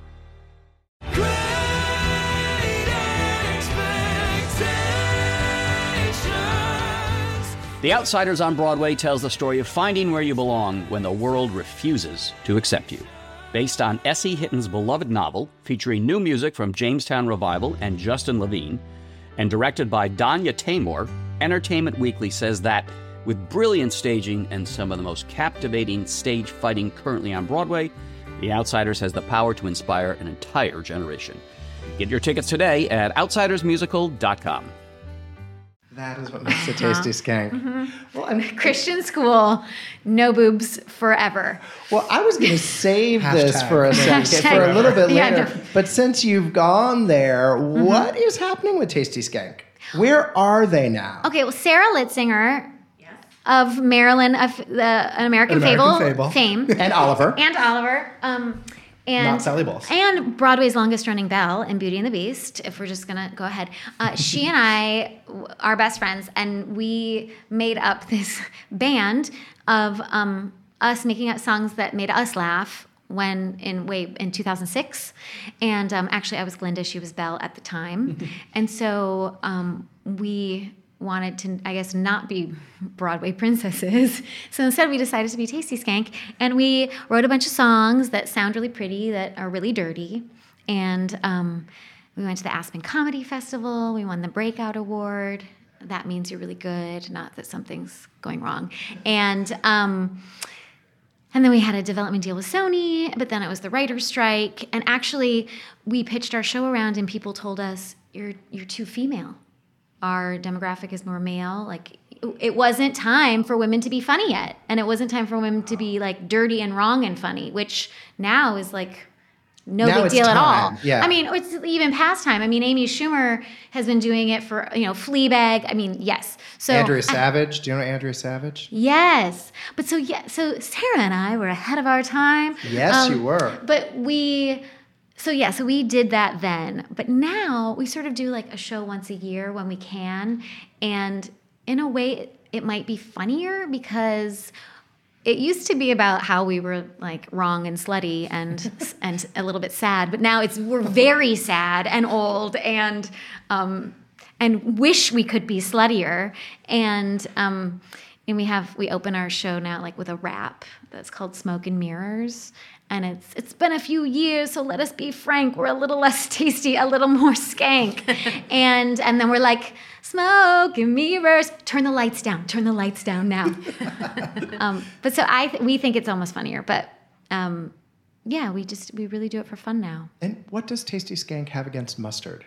Speaker 9: The Outsiders on Broadway tells the story of finding where you belong when the world refuses to accept you. Based on S E Hitton's beloved novel, featuring new music from Jamestown Revival and Justin Levine, and directed by Danya Taymor, Entertainment Weekly says that with brilliant staging and some of the most captivating stage fighting currently on Broadway, The Outsiders has the power to inspire an entire generation. Get your tickets today at outsiders musical dot com.
Speaker 6: That is what makes a tasty skank. Well, I'm,
Speaker 5: Christian school, no boobs forever.
Speaker 6: well, I was going to save this
Speaker 7: Hashtag.
Speaker 6: for a second,
Speaker 5: Hashtag.
Speaker 6: for a little bit
Speaker 5: Yeah,
Speaker 6: later.
Speaker 5: no.
Speaker 6: But since you've gone there, what is happening with Tasty Skank? Where are they now?
Speaker 5: Okay, well, Sarah Litzinger of Maryland, of the An American,
Speaker 7: An American
Speaker 5: Fable,
Speaker 7: Fable.
Speaker 5: fame,
Speaker 6: And Oliver.
Speaker 5: and Oliver, um, And,
Speaker 6: Not Sally Bowles.
Speaker 5: And Broadway's longest running belle in Beauty and the Beast, if we're just going to go ahead. Uh, she and I are best friends, and we made up this band of um, us making up songs that made us laugh when in way in two thousand six. And um, actually, I was Glinda, she was Belle at the time. And so um, we wanted to, I guess, not be Broadway princesses. So instead we decided to be Tasty Skank. And we wrote a bunch of songs that sound really pretty, that are really dirty. And um, we went to the Aspen Comedy Festival. We won the Breakout Award. That means you're really good, not that something's going wrong. And um, and then we had a development deal with Sony, but then it was the writer's strike. And actually, we pitched our show around and people told us, you're you're too female. Our demographic is more male. Like, it wasn't time for women to be funny yet. And it wasn't time for women to be, like, dirty and wrong and funny, which now is, like, no
Speaker 6: Now
Speaker 5: big
Speaker 6: it's
Speaker 5: deal at
Speaker 6: time.
Speaker 5: all.
Speaker 6: Yeah.
Speaker 5: I mean, it's even past time. I mean, Amy Schumer has been doing it for, you know, Fleabag. I mean, yes. So
Speaker 6: Andrea
Speaker 5: I-
Speaker 6: Savage. Do you know Andrea Savage?
Speaker 5: Yes. But so, yeah, so Sarah and I were ahead of our time.
Speaker 6: Yes,
Speaker 5: Um,
Speaker 6: you were.
Speaker 5: But we, so yeah, so we did that then. But now we sort of do like a show once a year when we can. And in a way, it, it might be funnier because it used to be about how we were like wrong and slutty and and a little bit sad. But now it's we're very sad and old and um, and wish we could be sluttier. And um, and we have we open our show now like with a rap that's called Smoke and Mirrors. And it's it's been a few years, so let us be frank. We're a little less tasty, a little more skank. and and then we're like, smoke and mirrors. Turn the lights down. Turn the lights down now. um, but so I th- we think it's almost funnier. But um, yeah, we just we really do it for fun now.
Speaker 6: And what does Tasty Skank have against mustard?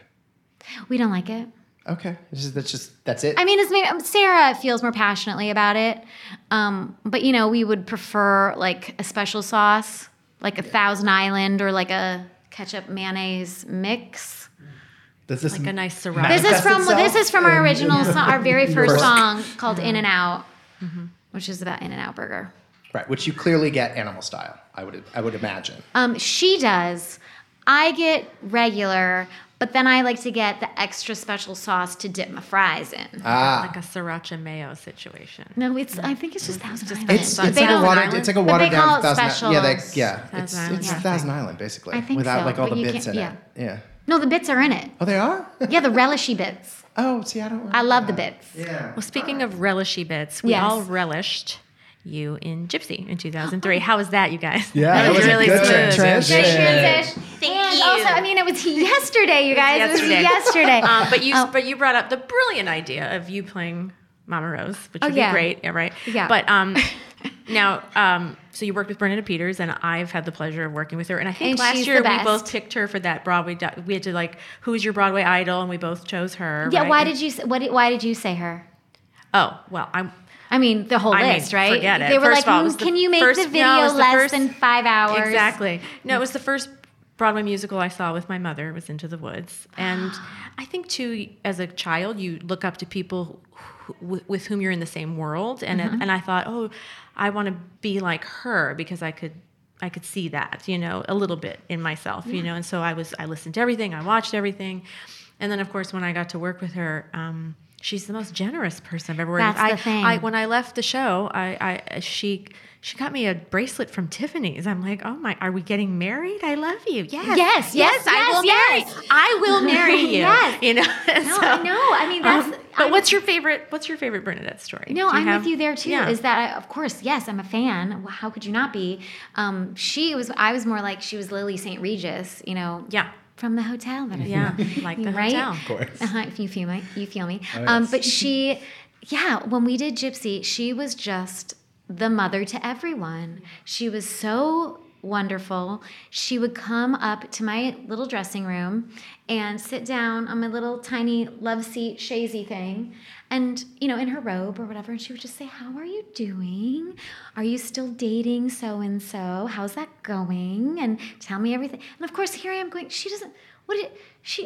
Speaker 5: We don't like it.
Speaker 6: Okay, this is, that's just that's it.
Speaker 5: I mean, it's maybe um, Sarah feels more passionately about it. Um, but you know, we would prefer like a special sauce, like a Thousand Island or like a ketchup mayonnaise mix.
Speaker 7: Does this
Speaker 8: Like a nice sriracha.
Speaker 5: This is
Speaker 6: manifest
Speaker 5: from
Speaker 6: itself
Speaker 5: this is from our
Speaker 6: in-
Speaker 5: original
Speaker 6: in-
Speaker 5: song, our very first
Speaker 6: Your-
Speaker 5: song called In and Out, which is about In-N-Out Burger.
Speaker 6: Right, which you clearly get animal style. I would I would imagine.
Speaker 5: Um, she does. I get regular, but then I like to get the extra special sauce to dip my fries in.
Speaker 6: Ah,
Speaker 8: Like a sriracha mayo situation.
Speaker 5: No, it's. I think it's just Thousand Island.
Speaker 6: it's
Speaker 5: But
Speaker 6: it's
Speaker 5: they
Speaker 6: like a
Speaker 5: don't-
Speaker 6: watered it's like a
Speaker 5: but
Speaker 6: watered
Speaker 5: they call
Speaker 6: down
Speaker 5: it
Speaker 6: Thousand
Speaker 5: special.
Speaker 6: Yeah, they, yeah,
Speaker 8: Thousand
Speaker 6: it's
Speaker 8: Island,
Speaker 6: it's
Speaker 8: yeah.
Speaker 6: Thousand Island basically.
Speaker 5: I think
Speaker 6: without
Speaker 5: so,
Speaker 6: like all
Speaker 5: but
Speaker 6: the
Speaker 5: you
Speaker 6: bits in
Speaker 5: can't-
Speaker 6: it. Yeah.
Speaker 5: No, the bits are in it.
Speaker 6: Oh, they are.
Speaker 5: Yeah, the relishy bits.
Speaker 6: Oh, see, I don't.
Speaker 5: I love the bits.
Speaker 6: Yeah.
Speaker 8: Well, speaking of relishy bits, we
Speaker 5: Yes.
Speaker 8: all relished you in Gypsy in two thousand three. How was that, you guys?
Speaker 6: Yeah,
Speaker 8: that
Speaker 6: that
Speaker 8: was,
Speaker 6: was a
Speaker 8: really
Speaker 6: good
Speaker 8: smooth.
Speaker 6: transition.
Speaker 5: Transition.
Speaker 8: Thank
Speaker 5: and
Speaker 8: you.
Speaker 5: also, I mean, it was yesterday, you guys.
Speaker 8: Yesterday.
Speaker 5: It was yesterday.
Speaker 8: Um, but you,
Speaker 5: Oh.
Speaker 8: but you brought up the brilliant idea of you playing Mama Rose, which
Speaker 5: Oh,
Speaker 8: would
Speaker 5: yeah.
Speaker 8: be great. Yeah, right.
Speaker 5: Yeah.
Speaker 8: But um, now, um, so you worked with Bernadette Peters, and I've had the pleasure of working with her. And I think
Speaker 5: And
Speaker 8: last
Speaker 5: she's
Speaker 8: year
Speaker 5: the
Speaker 8: we
Speaker 5: best.
Speaker 8: both picked her for that Broadway. Do- we had to like, who's your Broadway idol, and we both chose her.
Speaker 5: Yeah.
Speaker 8: right?
Speaker 5: Why did you? s- What? Did, why did you say her?
Speaker 8: Oh well, I'm.
Speaker 5: I mean, the whole
Speaker 8: I mean,
Speaker 5: list, right?
Speaker 8: forget it.
Speaker 5: They were
Speaker 8: First
Speaker 5: like,
Speaker 8: of all, it
Speaker 5: "Mm,
Speaker 8: was the
Speaker 5: "Can you make
Speaker 8: first-
Speaker 5: the
Speaker 8: no,
Speaker 5: video
Speaker 8: it was the
Speaker 5: less
Speaker 8: first-
Speaker 5: than five hours?"
Speaker 8: Exactly. No, it was the first Broadway musical I saw with my mother. It was Into the Woods, and I think too, as a child, you look up to people who, with whom you're in the same world, and
Speaker 5: Mm-hmm.
Speaker 8: it, and I thought, oh, I want to be like her because I could. I could see that, you know, a little bit in myself, you know, and so I was. I listened to everything. I watched everything, and then of course when I got to work with her. Um, She's the most generous person I've ever worked with.
Speaker 5: That's the
Speaker 8: I,
Speaker 5: thing.
Speaker 8: I, when I left the show, I, I she she got me a bracelet from Tiffany's. I'm like, oh my, are we getting married? I love you. Yes,
Speaker 5: Yes, yes,
Speaker 8: I will
Speaker 5: yes,
Speaker 8: marry. I will marry you.
Speaker 5: Yes.
Speaker 8: You know.
Speaker 5: No, I know. I mean, that's.
Speaker 8: Um, but
Speaker 5: I'm-
Speaker 8: what's your favorite? What's your favorite Bernadette story?
Speaker 5: No,
Speaker 8: Do you
Speaker 5: I'm
Speaker 8: have-
Speaker 5: with you there too.
Speaker 8: Yeah.
Speaker 5: Is that I, of course, yes, I'm a fan. Well, how could you not be? Um, she was. I was more like she was Lily Saint Regis. You know.
Speaker 8: Yeah.
Speaker 5: From the hotel that I
Speaker 8: Yeah, like the
Speaker 5: right?
Speaker 8: hotel.
Speaker 6: Of course.
Speaker 5: Uh-huh, if you feel me, you feel me.
Speaker 6: Oh,
Speaker 5: um,
Speaker 6: yes.
Speaker 5: but she, yeah, when we did Gypsy, she was just the mother to everyone. She was so wonderful. She would come up to my little dressing room and sit down on my little tiny love seat chaise thing, and you know, in her robe or whatever, and she would just say, "How are you doing? Are you still dating so and so? How's that going? And tell me everything." And of course, here I am going, she doesn't. What did she?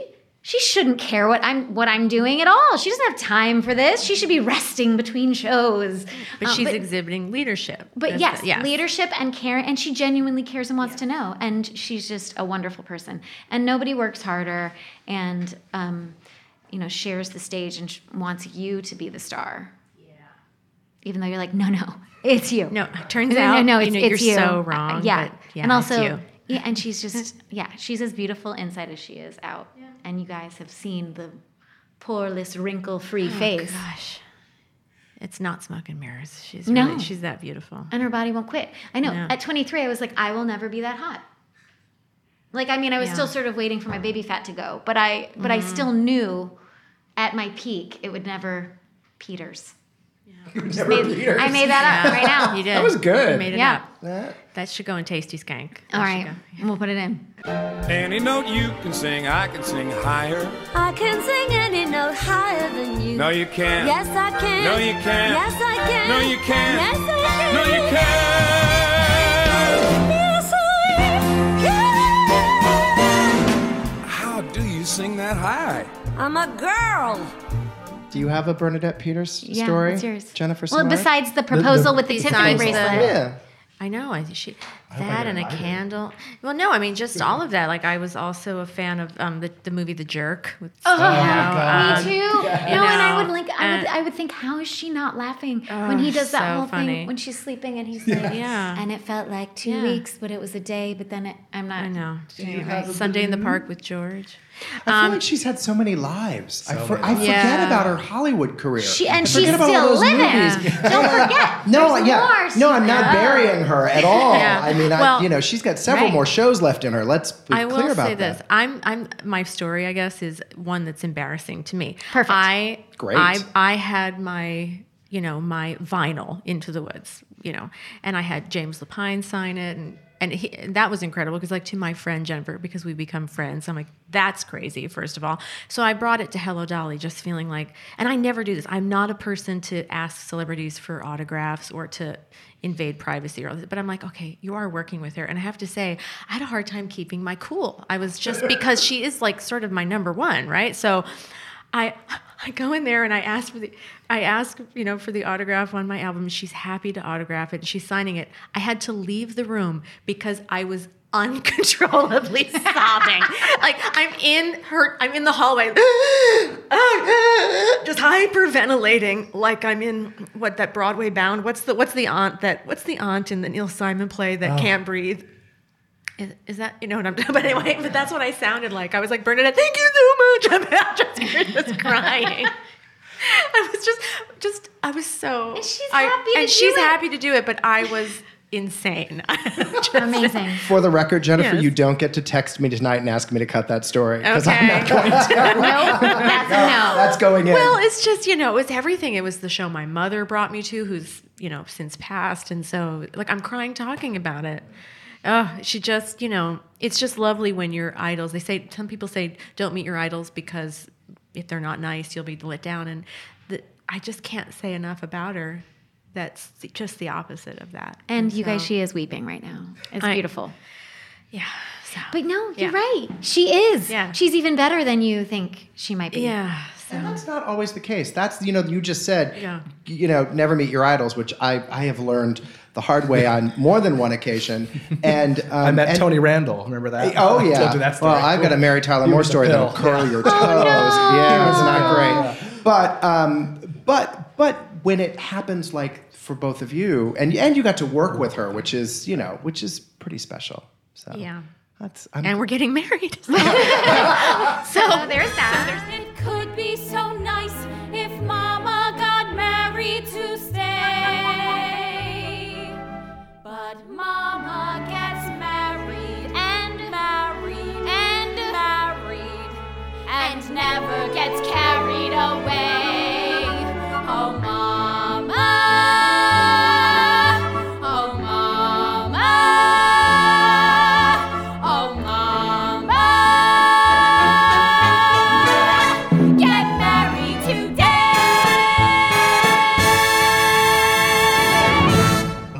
Speaker 5: she shouldn't care what I'm what I'm doing at all. She doesn't have time for this. She should be resting between shows.
Speaker 8: But
Speaker 5: Um,
Speaker 8: she's exhibiting leadership.
Speaker 5: But
Speaker 8: That's
Speaker 5: yes,
Speaker 8: the- yes.
Speaker 5: leadership and care, and she genuinely cares and wants to know. And she's just a wonderful person. And nobody works harder and, um, you know, shares the stage and sh- wants you to be the star. Yeah. Even though you're like, no, no, it's you.
Speaker 8: No, it turns
Speaker 5: no,
Speaker 8: out,
Speaker 5: no, no,
Speaker 8: you
Speaker 5: it's,
Speaker 8: know,
Speaker 5: it's
Speaker 8: you're
Speaker 5: you.
Speaker 8: so
Speaker 5: Uh,
Speaker 8: wrong.
Speaker 5: yeah.
Speaker 8: but yeah,
Speaker 5: and
Speaker 8: it's
Speaker 5: also,
Speaker 8: you.
Speaker 5: yeah, and she's just, yeah, she's as beautiful inside as she is out.
Speaker 8: Yeah.
Speaker 5: And you guys have seen the poreless, wrinkle-free
Speaker 8: Oh,
Speaker 5: face.
Speaker 8: Gosh. It's not smoke and mirrors. She's
Speaker 5: No.
Speaker 8: really, she's that beautiful.
Speaker 5: And her body won't quit. I know.
Speaker 8: No.
Speaker 5: At twenty-three, I was like, I will never be that hot. Like, I mean, I was
Speaker 8: Yeah.
Speaker 5: still sort of waiting for my baby fat to go, but I, but I still knew at my peak it would never Peters.
Speaker 6: Never
Speaker 5: Made-
Speaker 6: Peters.
Speaker 5: I made that up right now.
Speaker 8: You did.
Speaker 6: That was good.
Speaker 8: You made it
Speaker 5: Yeah.
Speaker 8: up.
Speaker 6: That-
Speaker 8: That should go in Tasty Skank.
Speaker 5: All
Speaker 8: That
Speaker 5: right,
Speaker 8: should go.
Speaker 5: we'll put it in.
Speaker 10: Any note you can sing, I can sing higher.
Speaker 11: I can sing any note higher than you.
Speaker 10: No, you can't.
Speaker 11: Yes, I can.
Speaker 10: No, you can't.
Speaker 11: Yes, I can.
Speaker 10: No, you can't.
Speaker 11: Yes, I can.
Speaker 10: No, you can't.
Speaker 11: Yes, I can.
Speaker 10: How do you sing that high?
Speaker 11: I'm a girl.
Speaker 6: Do you have a Bernadette Peters
Speaker 5: Yeah,
Speaker 6: story?
Speaker 5: what's yours?
Speaker 6: Jennifer
Speaker 5: Well,
Speaker 6: Simard?
Speaker 5: besides the proposal with the
Speaker 8: Besides
Speaker 5: Tiffany
Speaker 8: the-
Speaker 5: bracelet.
Speaker 6: Yeah.
Speaker 8: I know. I she
Speaker 6: hope I
Speaker 8: that
Speaker 6: get
Speaker 8: and a
Speaker 6: invited.
Speaker 8: candle. Well, no, I mean just all of that. Like I was also a fan of um, the the movie The Jerk. With,
Speaker 5: Oh,
Speaker 8: you know,
Speaker 6: God.
Speaker 8: um,
Speaker 5: me too.
Speaker 8: you
Speaker 5: No, and I
Speaker 8: know,
Speaker 5: would like. I would.
Speaker 8: and-
Speaker 5: I would think, how is she not laughing
Speaker 8: Oh,
Speaker 5: when he does that
Speaker 8: so
Speaker 5: whole
Speaker 8: funny.
Speaker 5: thing when she's sleeping and he's like,
Speaker 8: Yeah.
Speaker 5: and it felt like two
Speaker 8: Yeah.
Speaker 5: weeks, but it was a day. But then it, I'm not.
Speaker 8: I know.
Speaker 6: you have a
Speaker 8: Sunday in the Park with George.
Speaker 6: I feel
Speaker 8: Um,
Speaker 6: like she's had so many lives. I, for,
Speaker 7: many.
Speaker 6: I forget
Speaker 8: Yeah.
Speaker 6: about her Hollywood career.
Speaker 5: She and
Speaker 6: I
Speaker 5: she's
Speaker 6: forget about all
Speaker 5: still
Speaker 6: those
Speaker 5: living.
Speaker 6: movies.
Speaker 5: Don't forget.
Speaker 6: No,
Speaker 5: There's
Speaker 6: yeah,
Speaker 5: more.
Speaker 6: no, I'm not
Speaker 5: Yeah.
Speaker 6: burying her at all.
Speaker 8: Yeah.
Speaker 6: I mean, I,
Speaker 8: Well,
Speaker 6: you know, she's got several
Speaker 5: right.
Speaker 6: more shows left in her. Let's be
Speaker 8: I
Speaker 6: clear
Speaker 8: will
Speaker 6: about
Speaker 8: say
Speaker 6: that.
Speaker 8: this. I'm I'm my story, I guess, is one that's embarrassing to me.
Speaker 5: Perfect.
Speaker 8: I
Speaker 6: Great.
Speaker 8: I I had my you know my vinyl Into the Woods, you know, and I had James Lapine sign it, and and, he, and that was incredible because like to my friend Jennifer, because we become friends, I'm like, that's crazy. First of all, so I brought it to Hello Dolly, just feeling like, and I never do this. I'm not a person to ask celebrities for autographs or to invade privacy or all this, but I'm like, okay, you are working with her, and I have to say, I had a hard time keeping my cool. I was just because she is like sort of my number one, right? So. I I go in there and I ask for the I ask you know for the autograph on my album. She's happy to autograph it and she's signing it. I had to leave the room because I was uncontrollably sobbing. Like I'm in her I'm in the hallway just hyperventilating like I'm in what that Broadway Bound. What's the what's the aunt that what's the aunt in the Neil Simon play that can't breathe? Is, is that, you know what I'm doing? But anyway, but that's what I sounded like. I was like, Bernadette, thank you so much. I'm just, just crying. I was just, just, I was so.
Speaker 5: And she's
Speaker 8: I,
Speaker 5: happy to
Speaker 8: And
Speaker 5: do
Speaker 8: she's
Speaker 5: it.
Speaker 8: happy to do it, but I was insane. Just-
Speaker 5: Amazing.
Speaker 6: For the record, Jennifer,
Speaker 8: Yes.
Speaker 6: you don't get to text me tonight and ask me to cut that story because I'm
Speaker 8: Okay.
Speaker 6: not going to.
Speaker 5: Nope. That's a no.
Speaker 6: That's going in.
Speaker 8: Well, it's just, you know, it's everything. It was the show my mother brought me to, who's, you know, since passed. And so, like, I'm crying talking about it. Oh, she just, you know, it's just lovely when your idols, they say, some people say, don't meet your idols because if they're not nice, you'll be let down. And the, I just can't say enough about her. That's just the opposite of that.
Speaker 5: And you guys,
Speaker 8: so-
Speaker 5: she is weeping right now. It's
Speaker 8: I-
Speaker 5: beautiful.
Speaker 8: Yeah. So,
Speaker 5: But no, you're
Speaker 8: Yeah.
Speaker 5: right. She is.
Speaker 8: Yeah.
Speaker 5: She's even better than you think she might be.
Speaker 8: yeah. So,
Speaker 6: And that's not always the case. That's, you know, you just said,
Speaker 8: Yeah.
Speaker 6: you know, never meet your idols, which I, I have learned the hard way on more than one occasion. And um,
Speaker 7: I met
Speaker 6: and-
Speaker 7: Tony Randall. Remember that?
Speaker 6: Oh
Speaker 7: I
Speaker 6: yeah.
Speaker 7: told you that story.
Speaker 6: Well, I've got a Mary Tyler
Speaker 7: You
Speaker 6: Moore
Speaker 7: were the
Speaker 6: story that'll
Speaker 7: pill.
Speaker 6: curl
Speaker 7: Yeah.
Speaker 6: your toes. Yeah, it's not great. But um, but but when it happens like for both of you, and and you got to work with her, which is you know which is pretty special. So
Speaker 8: yeah.
Speaker 6: that's I'm,
Speaker 8: And we're getting married.
Speaker 5: So there's that.
Speaker 11: It could be so nice if Mama got married to stay. But Mama gets married and married and married and never gets carried away. Oh, Mama. Oh, Mama. Oh, Mama. Get married today.
Speaker 6: well, you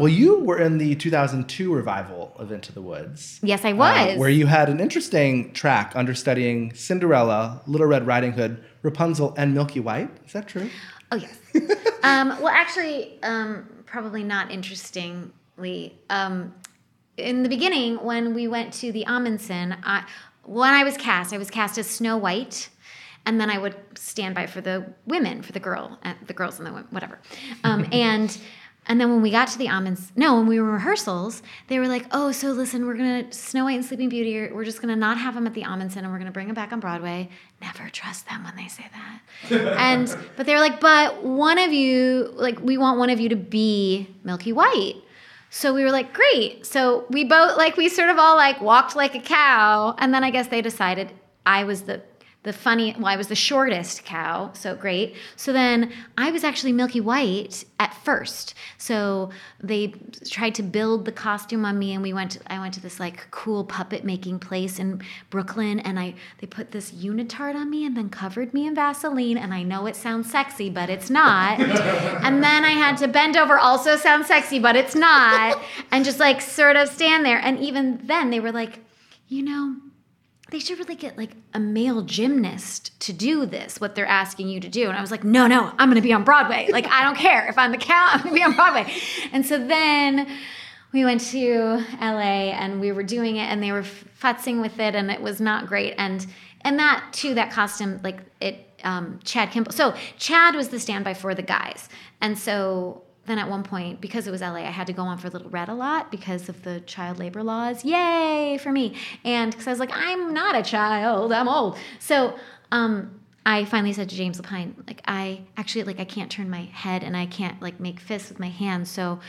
Speaker 7: were in the two thousand two revival of Into the Woods.
Speaker 5: Yes, I was.
Speaker 7: Uh, where you had an interesting track understudying Cinderella, Little Red Riding Hood, Rapunzel, and Milky White. Is that true?
Speaker 5: Oh, yes. um, well, actually, um, probably not interestingly. Um, in the beginning, when we went to the Amundsen, I, when I was cast, I was cast as Snow White. And then I would stand by for the women, for the girl, uh, the girls and the women, whatever. Um, and and then when we got to the Amundsen, no, when we were in rehearsals, they were like, oh, so listen, we're going to, Snow White and Sleeping Beauty, we're just going to not have them at the Amundsen and we're going to bring them back on Broadway. Never trust them when they say that. and, but they were like, but one of you, like, we want one of you to be Milky White. So we were like, great. So we both, like, we sort of all, like, walked like a cow. And then I guess they decided I was the... The funny, well, I was the shortest cow, so great. So then I was actually Milky White at first. So they tried to build the costume on me, and we went. To, I went to this like cool puppet making place in Brooklyn, and I they put this unitard on me and then covered me in Vaseline. And I know it sounds sexy, but it's not. And then I had to bend over, also sounds sexy, but it's not, and just like sort of stand there. And even then, they were like, you know, they should really get like a male gymnast to do this, what they're asking you to do. And I was like, no, no, I'm going to be on Broadway. Like, I don't care. If I'm the cow, I'm going to be on Broadway. And so then we went to L A and we were doing it and they were futzing with it and it was not great. And and that too, that costume, like it, um, Chad Kimball. So Chad was the standby for the guys. And so then at one point, because it was L A, I had to go on for Little Red a lot because of the child labor laws. Yay for me. And because I was like, I'm not a child, I'm old. So um, I finally said to James Lapine, like, I actually, like, I can't turn my head and I can't, like, make fists with my hands. So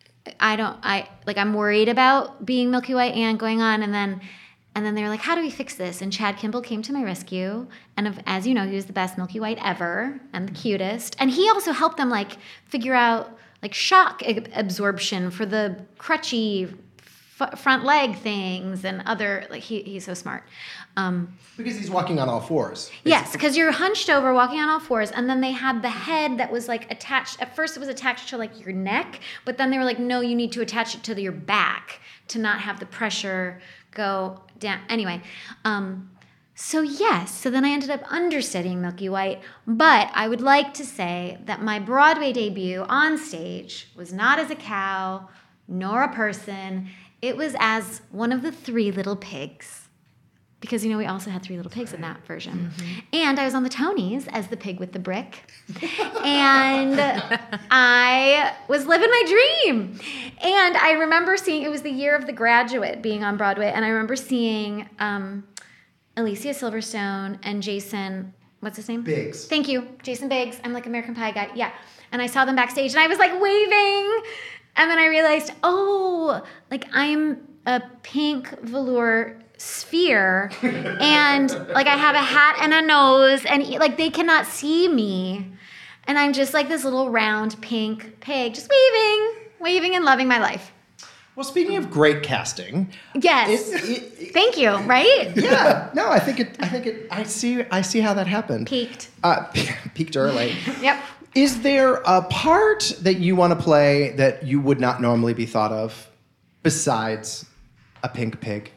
Speaker 5: I don't, I, like, I'm worried about being Milky White and going on. And then, and then they were like, how do we fix this? And Chad Kimball came to my rescue. And of, as you know, he was the best Milky White ever and the cutest. And he also helped them, like, figure out, like, shock absorption for the crutchy f- front leg things and other, like, he, he's so smart. Um,
Speaker 6: because he's walking on all fours. Basically.
Speaker 5: Yes, because you're hunched over, walking on all fours, and then they had the head that was, like, attached. At first it was attached to, like, your neck, but then they were like, no, you need to attach it to your back to not have the pressure go down. Anyway, um, so yes, so then I ended up understudying Milky White, but I would like to say that my Broadway debut on stage was not as a cow, nor a person. It was as one of the three little pigs. Because, you know, we also had three little pigs in that version. Mm-hmm. And I was on the Tonys as the pig with the brick. And I was living my dream. And I remember seeing, it was the year of The Graduate being on Broadway, and I remember seeing um, Alicia Silverstone and Jason, what's his name?
Speaker 6: Biggs.
Speaker 5: Thank you. Jason Biggs. I'm like American Pie guy. Yeah. And I saw them backstage, and I was like waving. And then I realized, oh, like I'm a pink velour sphere and like I have a hat and a nose and like they cannot see me and I'm just like this little round pink pig just waving waving and loving my life.
Speaker 6: Well, speaking of great casting,
Speaker 5: yes,
Speaker 6: it, it,
Speaker 5: thank you. Right?
Speaker 6: Yeah. No, I think it. I think it. I see. I see how that happened.
Speaker 5: Peaked.
Speaker 6: Uh, peaked early.
Speaker 5: Yep.
Speaker 6: Is there a part that you want to play that you would not normally be thought of, besides a pink pig?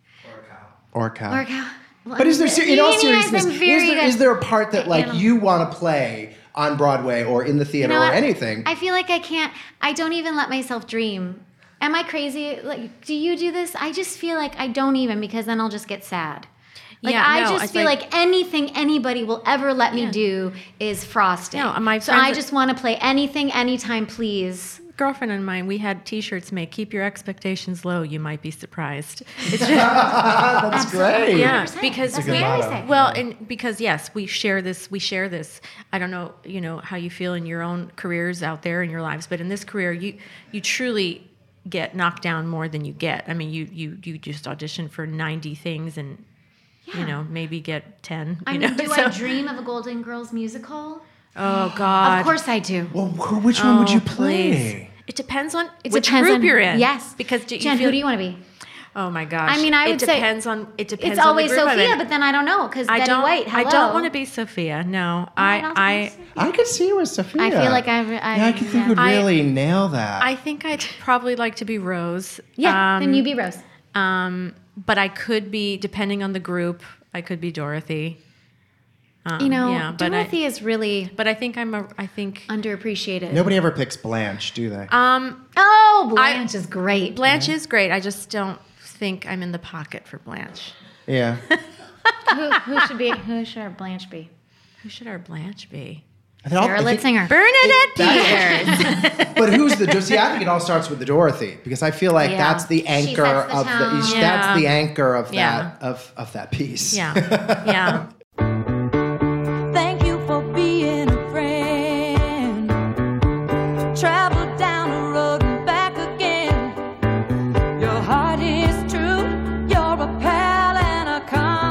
Speaker 6: Or a cow.
Speaker 5: Or a cow. Well,
Speaker 6: but is there, ser- in all seriousness, is
Speaker 5: very
Speaker 6: there, is there a part that like
Speaker 5: animal.
Speaker 6: you want to play on Broadway or in the theater
Speaker 5: you know
Speaker 6: or
Speaker 5: what?
Speaker 6: anything?
Speaker 5: I feel like I can't, I don't even let myself dream. Am I crazy? Like, do you do this? I just feel like I don't even because then I'll just get sad. Like,
Speaker 8: yeah,
Speaker 5: I
Speaker 8: no,
Speaker 5: just
Speaker 8: it's
Speaker 5: feel
Speaker 8: like,
Speaker 5: like anything anybody will ever let me
Speaker 8: Yeah.
Speaker 5: do is frosting.
Speaker 8: No, my
Speaker 5: so
Speaker 8: friends
Speaker 5: I
Speaker 8: are-
Speaker 5: just want to play anything, anytime, please.
Speaker 8: Girlfriend and mine, we had T-shirts made. Keep your expectations low. You might be surprised. It's just,
Speaker 6: That's great.
Speaker 8: yeah,
Speaker 5: one hundred percent.
Speaker 8: because
Speaker 5: That's
Speaker 6: a good
Speaker 5: what I always
Speaker 6: motto.
Speaker 5: say.
Speaker 8: well, and because yes, we share this. We share this. I don't know, you know, how you feel in your own careers out there in your lives, but in this career, you you truly get knocked down more than you get. I mean, you you you just audition for ninety things and. You know, maybe get ten.
Speaker 5: I
Speaker 8: You
Speaker 5: mean,
Speaker 8: know?
Speaker 5: do
Speaker 8: so,
Speaker 5: I dream of a Golden Girls musical?
Speaker 8: Oh God!
Speaker 5: Of course I do.
Speaker 6: Well, wh- which one would
Speaker 8: Oh,
Speaker 6: you play?
Speaker 8: please. It depends on
Speaker 5: It
Speaker 8: which
Speaker 5: depends
Speaker 8: group
Speaker 5: on-
Speaker 8: you're in.
Speaker 5: Yes.
Speaker 8: Because do you
Speaker 5: Jen,
Speaker 8: feel,
Speaker 5: who do you want to be?
Speaker 8: Oh my gosh!
Speaker 5: I mean, I
Speaker 8: it
Speaker 5: would say
Speaker 8: depends on it depends.
Speaker 5: It's
Speaker 8: on
Speaker 5: always
Speaker 8: the group I'm
Speaker 5: Sophia,
Speaker 8: in.
Speaker 5: but then I don't know because
Speaker 8: I
Speaker 5: Betty
Speaker 8: don't.
Speaker 5: White.
Speaker 8: I
Speaker 5: Hello.
Speaker 8: don't want to be Sophia. No, I. I.
Speaker 6: I could see you as Sophia.
Speaker 5: I feel like I. I
Speaker 6: yeah, I could think you would
Speaker 8: I-
Speaker 6: really nail that.
Speaker 8: I think I'd probably like to be Rose.
Speaker 5: Yeah,
Speaker 8: Um,
Speaker 5: then you be Rose.
Speaker 8: Um, but I could be, depending on the group, I could be Dorothy. Um,
Speaker 5: You know,
Speaker 8: yeah, but
Speaker 5: Dorothy
Speaker 8: I,
Speaker 5: is really
Speaker 8: but I think I'm a. I think
Speaker 5: underappreciated.
Speaker 6: Nobody ever picks Blanche, do they?
Speaker 8: Um,
Speaker 5: oh, Blanche is great.
Speaker 8: Blanche is great. I just don't think I'm in the pocket for Blanche.
Speaker 6: yeah.
Speaker 5: who, who should be? Who should our Blanche be?
Speaker 8: Who should our Blanche be?
Speaker 6: And then I'll-
Speaker 5: Sarah
Speaker 6: I think-
Speaker 5: Litzinger.
Speaker 8: Bernadette Peters.
Speaker 6: But who's the? See, I think it all starts with the Dorothy because I feel like
Speaker 5: Yeah.
Speaker 6: that's the
Speaker 5: She
Speaker 6: anchor
Speaker 5: sets the
Speaker 6: of the.
Speaker 5: tone.
Speaker 6: That's
Speaker 8: Yeah.
Speaker 6: the anchor of
Speaker 8: Yeah.
Speaker 6: that of of that piece.
Speaker 8: yeah, yeah.
Speaker 11: Thank you for being a friend. Travel down the road and back again. Your heart is true. You're a pal and a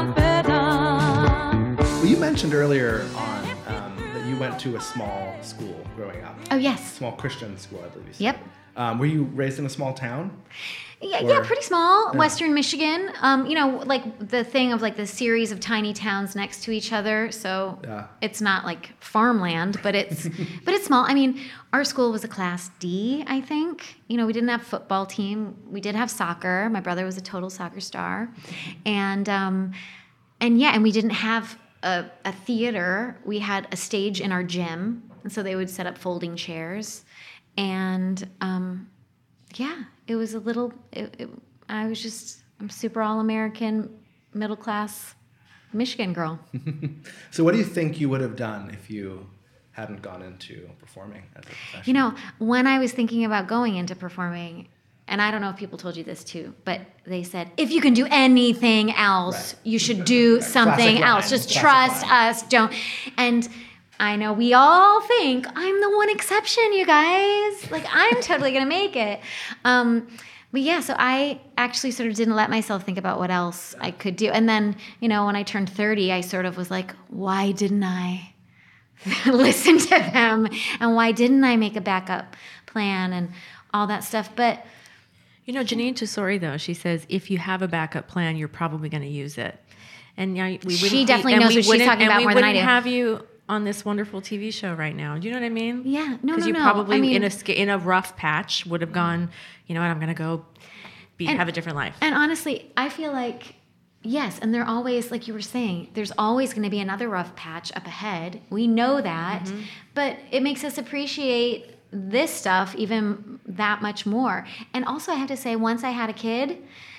Speaker 11: confidant.
Speaker 7: Well, you mentioned earlier on um, that you went to a small school growing up.
Speaker 5: Oh yes.
Speaker 7: Small Christian school, I believe you said.
Speaker 5: Yep.
Speaker 7: Um, were you raised in a small town?
Speaker 5: Yeah,
Speaker 7: Or-
Speaker 5: yeah, pretty small. Western Michigan. Um, you know, like the thing of like the series of tiny towns next to each other. So
Speaker 7: Yeah.
Speaker 5: it's not like farmland, but it's but it's small. I mean, our school was a class D, I think. You know, we didn't have football team. We did have soccer. My brother was a total soccer star, and um, and yeah, and we didn't have a, a theater. We had a stage in our gym, and so they would set up folding chairs, and um, yeah, it was a little. It, it, I was just I'm super all American, middle class, Michigan girl.
Speaker 7: So what do you think you would have done if you hadn't gone into performing as a profession?
Speaker 5: You know, when I was thinking about going into performing, and I don't know if people told you this too, but they said, if you can do anything else,
Speaker 7: Right.
Speaker 5: you should do something
Speaker 7: Classic
Speaker 5: else.
Speaker 7: line.
Speaker 5: Just
Speaker 7: Classic
Speaker 5: trust
Speaker 7: line.
Speaker 5: us. Don't. And I know we all think I'm the one exception, you guys. Like, I'm totally going to make it. Um, but yeah, so I actually sort of didn't let myself think about what else I could do. And then, you know, when I turned thirty, I sort of was like, why didn't I listen to them? And why didn't I make a backup plan and all that stuff? But
Speaker 8: You know, Janine Tesori, though, she says if you have a backup plan, you're probably going to use it. And yeah, we wouldn't
Speaker 5: She
Speaker 8: be-
Speaker 5: definitely
Speaker 8: and
Speaker 5: knows
Speaker 8: we
Speaker 5: what she's
Speaker 8: wouldn't-
Speaker 5: talking
Speaker 8: and
Speaker 5: about
Speaker 8: we
Speaker 5: more than I
Speaker 8: wouldn't
Speaker 5: do.
Speaker 8: have you on this wonderful T V show right now. Do you know what I mean?
Speaker 5: Yeah, no,
Speaker 8: Because
Speaker 5: no,
Speaker 8: you
Speaker 5: no.
Speaker 8: probably
Speaker 5: I mean-
Speaker 8: in a sca- in a rough patch would have gone. You know what? I'm going to go be
Speaker 5: And-
Speaker 8: have a different life.
Speaker 5: And honestly, I feel like, yes, and they're always, like you were saying, there's always going to be another rough patch up ahead. We know that,
Speaker 8: Mm-hmm.
Speaker 5: but it makes us appreciate this stuff even that much more. And also, I have to say, once I had a kid,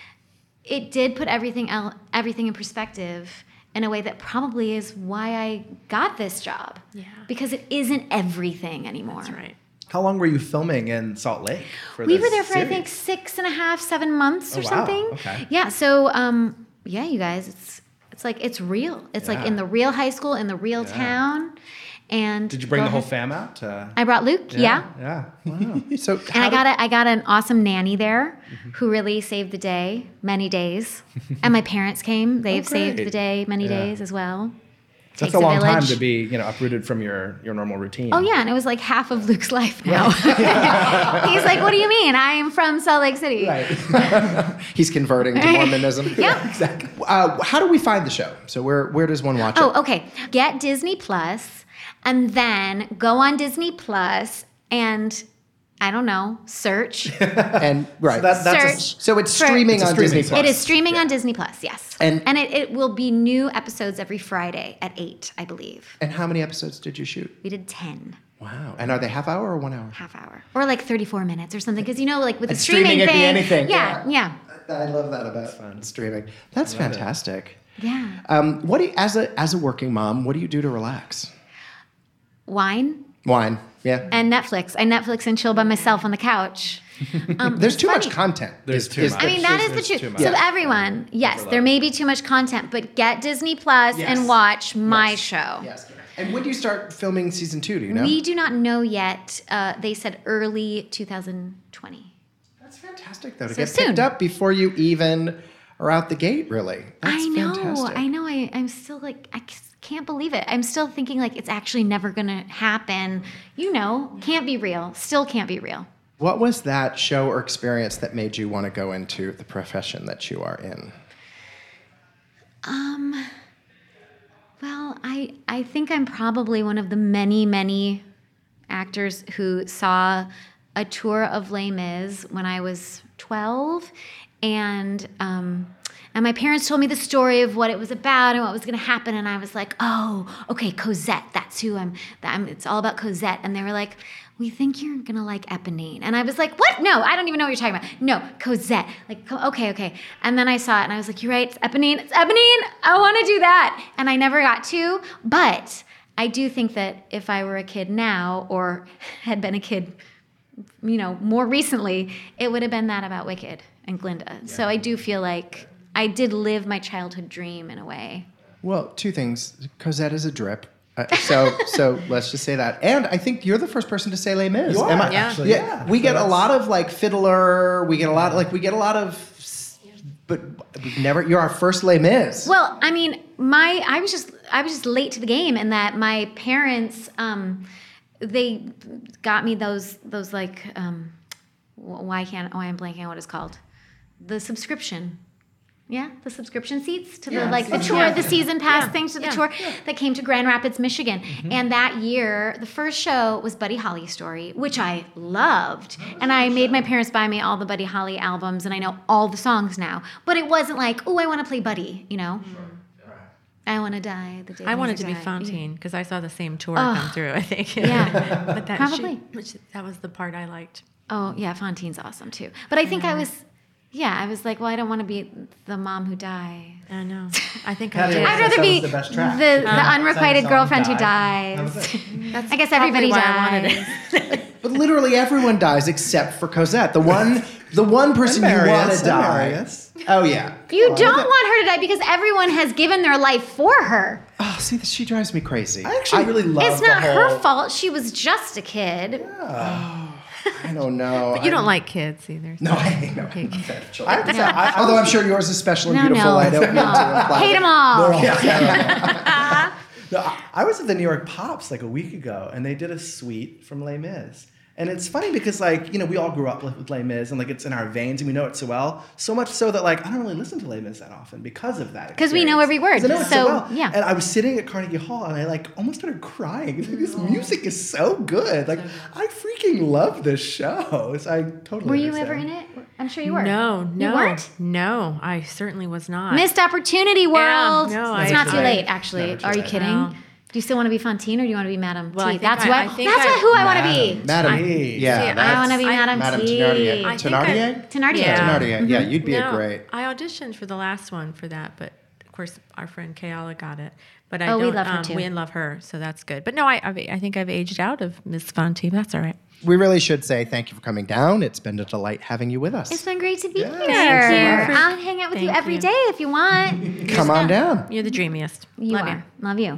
Speaker 5: it did put everything el- everything in perspective in a way that probably is why I got this job.
Speaker 8: Yeah.
Speaker 5: Because it isn't everything anymore.
Speaker 8: That's right.
Speaker 7: How long were you filming in Salt Lake? For
Speaker 5: We
Speaker 7: this
Speaker 5: were there for I
Speaker 7: series?
Speaker 5: think six and a half, seven months
Speaker 7: Oh,
Speaker 5: or
Speaker 7: wow.
Speaker 5: something.
Speaker 7: Okay.
Speaker 5: Yeah. So um, yeah, you guys, it's it's like it's real. It's like
Speaker 7: Yeah.
Speaker 5: in the real high school, in the real
Speaker 7: Yeah.
Speaker 5: town. And
Speaker 7: Did you bring
Speaker 5: go
Speaker 7: the whole
Speaker 5: ahead.
Speaker 7: fam out? To...
Speaker 5: I brought Luke. Yeah.
Speaker 7: Yeah. Wow.
Speaker 6: So
Speaker 5: And I got a, I got an awesome nanny there who really saved the day many days. And my parents came. They've saved
Speaker 7: great.
Speaker 5: the day many
Speaker 7: Yeah.
Speaker 5: days as well.
Speaker 7: That's
Speaker 5: Takes
Speaker 7: a long time
Speaker 5: village.
Speaker 7: to be, you know, uprooted from your, your normal routine.
Speaker 5: Oh yeah, and it was like half of Luke's life now. He's like, "What do you mean? I am from Salt Lake City."
Speaker 6: Right. He's converting to Mormonism.
Speaker 5: Yeah.
Speaker 6: Exactly. Uh, how do we find the show? So where where does one watch it?
Speaker 5: Oh, okay. Get Disney Plus, and then go on Disney Plus and I don't know, search.
Speaker 6: And right.
Speaker 7: So that- that's a-
Speaker 5: Search.
Speaker 6: So it's
Speaker 5: for-
Speaker 6: streaming
Speaker 7: It's a
Speaker 6: on
Speaker 7: streaming
Speaker 6: Disney
Speaker 7: service.
Speaker 6: Plus.
Speaker 5: It is streaming on Disney Plus, yes.
Speaker 6: And-
Speaker 5: and it, it will be new episodes every Friday at eight, I believe.
Speaker 6: And how many episodes did you shoot?
Speaker 5: We did ten.
Speaker 6: Wow. And are they half hour or one hour?
Speaker 5: Half hour. Or like thirty-four minutes or something. Because you know, like with the
Speaker 6: And
Speaker 5: streaming,
Speaker 6: streaming, it
Speaker 5: thing.
Speaker 6: be anything.
Speaker 5: Yeah, yeah.
Speaker 6: I love that about streaming. That's fantastic.
Speaker 5: Yeah.
Speaker 6: Um, what do you, as a as a working mom, what do you do to relax?
Speaker 5: Wine
Speaker 6: Wine. Yeah.
Speaker 5: and Netflix. I Netflix and chill by myself on the couch. Um,
Speaker 6: There's
Speaker 5: it's
Speaker 6: too
Speaker 5: funny.
Speaker 6: much content.
Speaker 7: There's
Speaker 6: is-
Speaker 7: too
Speaker 6: is
Speaker 7: much.
Speaker 6: the-
Speaker 5: I mean, that is
Speaker 7: There's
Speaker 5: the
Speaker 7: too
Speaker 5: truth.
Speaker 7: much.
Speaker 5: So
Speaker 6: Yeah.
Speaker 5: everyone, yes,
Speaker 7: Overload.
Speaker 5: there may be too much content, but get Disney Plus
Speaker 6: Yes.
Speaker 5: and watch my
Speaker 6: Yes.
Speaker 5: show.
Speaker 6: Yes. And when do you start filming season two? Do you know?
Speaker 5: We do not know yet. Uh, they said early two thousand twenty.
Speaker 6: That's fantastic, though, to
Speaker 5: So
Speaker 6: get
Speaker 5: soon.
Speaker 6: picked up before you even are out the gate. Really, that's
Speaker 5: I know.
Speaker 6: fantastic.
Speaker 5: I know. I, I'm still like, I c- can't believe it. I'm still thinking like it's actually never going to happen. You know, can't be real. Still can't be real.
Speaker 6: What was that show or experience that made you want to go into the profession that you are in?
Speaker 5: Um, well, I I think I'm probably one of the many, many actors who saw a tour of Les Mis when I was twelve, and um, and my parents told me the story of what it was about and what was going to happen, and I was like, oh, okay, Cosette, that's who I'm. I'm it's all about Cosette, and they were like, we think you're gonna like Eponine. And I was like, what? No, I don't even know what you're talking about. No, Cosette. Like, co- okay, okay. And then I saw it and I was like, you're right, it's Eponine, it's Eponine. I wanna do that. And I never got to, but I do think that if I were a kid now or had been a kid, you know, more recently, it would have been that about Wicked and Glinda. Yeah. So I do feel like I did live my childhood dream in a way.
Speaker 6: Well, two things. Cosette is a drip. Uh, so so let's just say that. And I think you're the first person to say Les Mis.
Speaker 7: You are,
Speaker 6: Am I,
Speaker 8: yeah.
Speaker 7: actually.
Speaker 6: Yeah.
Speaker 7: Yeah.
Speaker 6: We
Speaker 7: So
Speaker 6: get a
Speaker 7: that's-
Speaker 6: lot of like Fiddler. We get a lot like we get a lot of, but we've never. You're our first Les Mis.
Speaker 5: Well, I mean, my I was just I was just late to the game in that my parents um, they got me those those like um, why can't why I'm blanking on what it's called, the subscription. Yeah, the subscription seats to the
Speaker 6: Yeah,
Speaker 5: like the
Speaker 6: season
Speaker 5: tour,
Speaker 6: pass.
Speaker 5: the season pass
Speaker 8: Yeah,
Speaker 5: things to the
Speaker 8: yeah.
Speaker 5: tour that came to Grand Rapids, Michigan. And that year, the first show was Buddy Holly Story, which I loved. And I made my parents buy me all the Buddy Holly albums, and I know all the songs now. But it wasn't like, oh, I want to play Buddy, you know? I want to die the day
Speaker 8: I wanted
Speaker 5: Caesar
Speaker 8: to be
Speaker 5: died.
Speaker 8: Fontaine because I saw the same tour
Speaker 5: Oh.
Speaker 8: come through, I think.
Speaker 5: Yeah,
Speaker 8: but that
Speaker 5: probably.
Speaker 8: She, which, that was the part I liked.
Speaker 5: Oh, yeah, Fontaine's awesome too. But I think I was, yeah, I was like, well, I don't want to be the mom who died.
Speaker 8: I know. I think I
Speaker 7: Patty
Speaker 8: did.
Speaker 7: always
Speaker 5: I'd
Speaker 7: says
Speaker 5: rather
Speaker 7: that
Speaker 5: be
Speaker 7: was the best track.
Speaker 5: the, the
Speaker 7: Yeah.
Speaker 5: unrequited
Speaker 7: Song
Speaker 5: girlfriend who
Speaker 7: died. That was
Speaker 5: dies.
Speaker 7: it.
Speaker 8: That's
Speaker 5: I guess
Speaker 8: probably
Speaker 5: everybody
Speaker 8: why
Speaker 5: dies.
Speaker 8: I wanted it.
Speaker 6: But literally everyone dies except for Cosette. The one the one person
Speaker 7: And
Speaker 6: you want
Speaker 7: Marius,
Speaker 6: to
Speaker 7: and
Speaker 6: die.
Speaker 7: Marius.
Speaker 6: Oh yeah.
Speaker 5: You
Speaker 6: Oh,
Speaker 5: don't
Speaker 6: that-
Speaker 5: want her to die because everyone has given their life for her.
Speaker 6: Oh, see, this, she drives me crazy.
Speaker 7: I actually really love
Speaker 5: It's
Speaker 7: the
Speaker 5: not
Speaker 7: whole,
Speaker 5: her fault. She was just a kid.
Speaker 6: I don't know.
Speaker 8: But you
Speaker 6: I-
Speaker 8: don't like kids either.
Speaker 6: No, I know.
Speaker 8: Okay.
Speaker 7: I have to say, I, I
Speaker 6: Although I'm
Speaker 7: was-
Speaker 6: sure yours is special and
Speaker 5: No,
Speaker 6: beautiful.
Speaker 5: no.
Speaker 6: I don't mean to imply
Speaker 5: Hate
Speaker 6: that-
Speaker 5: them all.
Speaker 7: No, I- I was at the New York Pops like a week ago, and they did a suite from Les Mis. And it's funny because, like, you know, we all grew up with, with Les Mis, and like it's in our veins, and we know it so well. So much so that, like, I don't really listen to Les Mis that often because of that.
Speaker 5: 'Cause we know
Speaker 7: experience.
Speaker 5: every word,
Speaker 7: 'Cause I know it
Speaker 5: so,
Speaker 7: well.
Speaker 5: yeah.
Speaker 7: And I was sitting at Carnegie Hall, and I like almost started crying. Like, this music is so good. Like, I freaking love this show. So I totally.
Speaker 5: Were you
Speaker 7: understand.
Speaker 5: ever in it? I'm sure you were.
Speaker 8: No, no.
Speaker 5: You weren't?
Speaker 8: No, I certainly was not.
Speaker 5: Missed opportunity world.
Speaker 8: no,
Speaker 5: it's
Speaker 8: I-
Speaker 5: not too
Speaker 8: I-
Speaker 5: late, actually.
Speaker 7: Never too
Speaker 5: Are you
Speaker 7: late.
Speaker 5: kidding?
Speaker 8: No.
Speaker 5: Do you still want to be Fontaine or do you want to be Madame
Speaker 8: Well, I
Speaker 5: T?
Speaker 8: think
Speaker 5: That's
Speaker 8: I-
Speaker 5: what.
Speaker 8: I think
Speaker 5: that's
Speaker 8: I-
Speaker 5: what, who I want to be.
Speaker 6: Madam.
Speaker 7: T.
Speaker 6: Yeah.
Speaker 8: See,
Speaker 5: I
Speaker 6: that's-
Speaker 5: want to be
Speaker 8: I-
Speaker 5: Madame
Speaker 6: Madame
Speaker 5: T.
Speaker 6: Thenardier.
Speaker 8: I think I-
Speaker 6: Thenardier?
Speaker 5: Thenardier.
Speaker 8: Yeah.
Speaker 6: Thenardier. Yeah, you'd be
Speaker 8: no,
Speaker 6: a great.
Speaker 8: I auditioned for the last one for that, but of course our friend Kayala got it. But I
Speaker 5: Oh, we
Speaker 8: don't.
Speaker 5: love her
Speaker 8: um,
Speaker 5: too.
Speaker 8: We love her, so that's good. But no, I I've, I think I've aged out of Miss Fontaine. That's all right.
Speaker 6: We really should say thank you for coming down. It's been a delight having you with us.
Speaker 5: It's been great to be
Speaker 7: Yeah,
Speaker 5: here.
Speaker 8: thank you.
Speaker 5: I'll hang out with you
Speaker 8: Thank
Speaker 5: every
Speaker 8: you.
Speaker 5: day if you want.
Speaker 6: Come on down.
Speaker 8: You're the dreamiest.
Speaker 5: You
Speaker 8: Love
Speaker 5: are.
Speaker 8: you.
Speaker 5: Love you.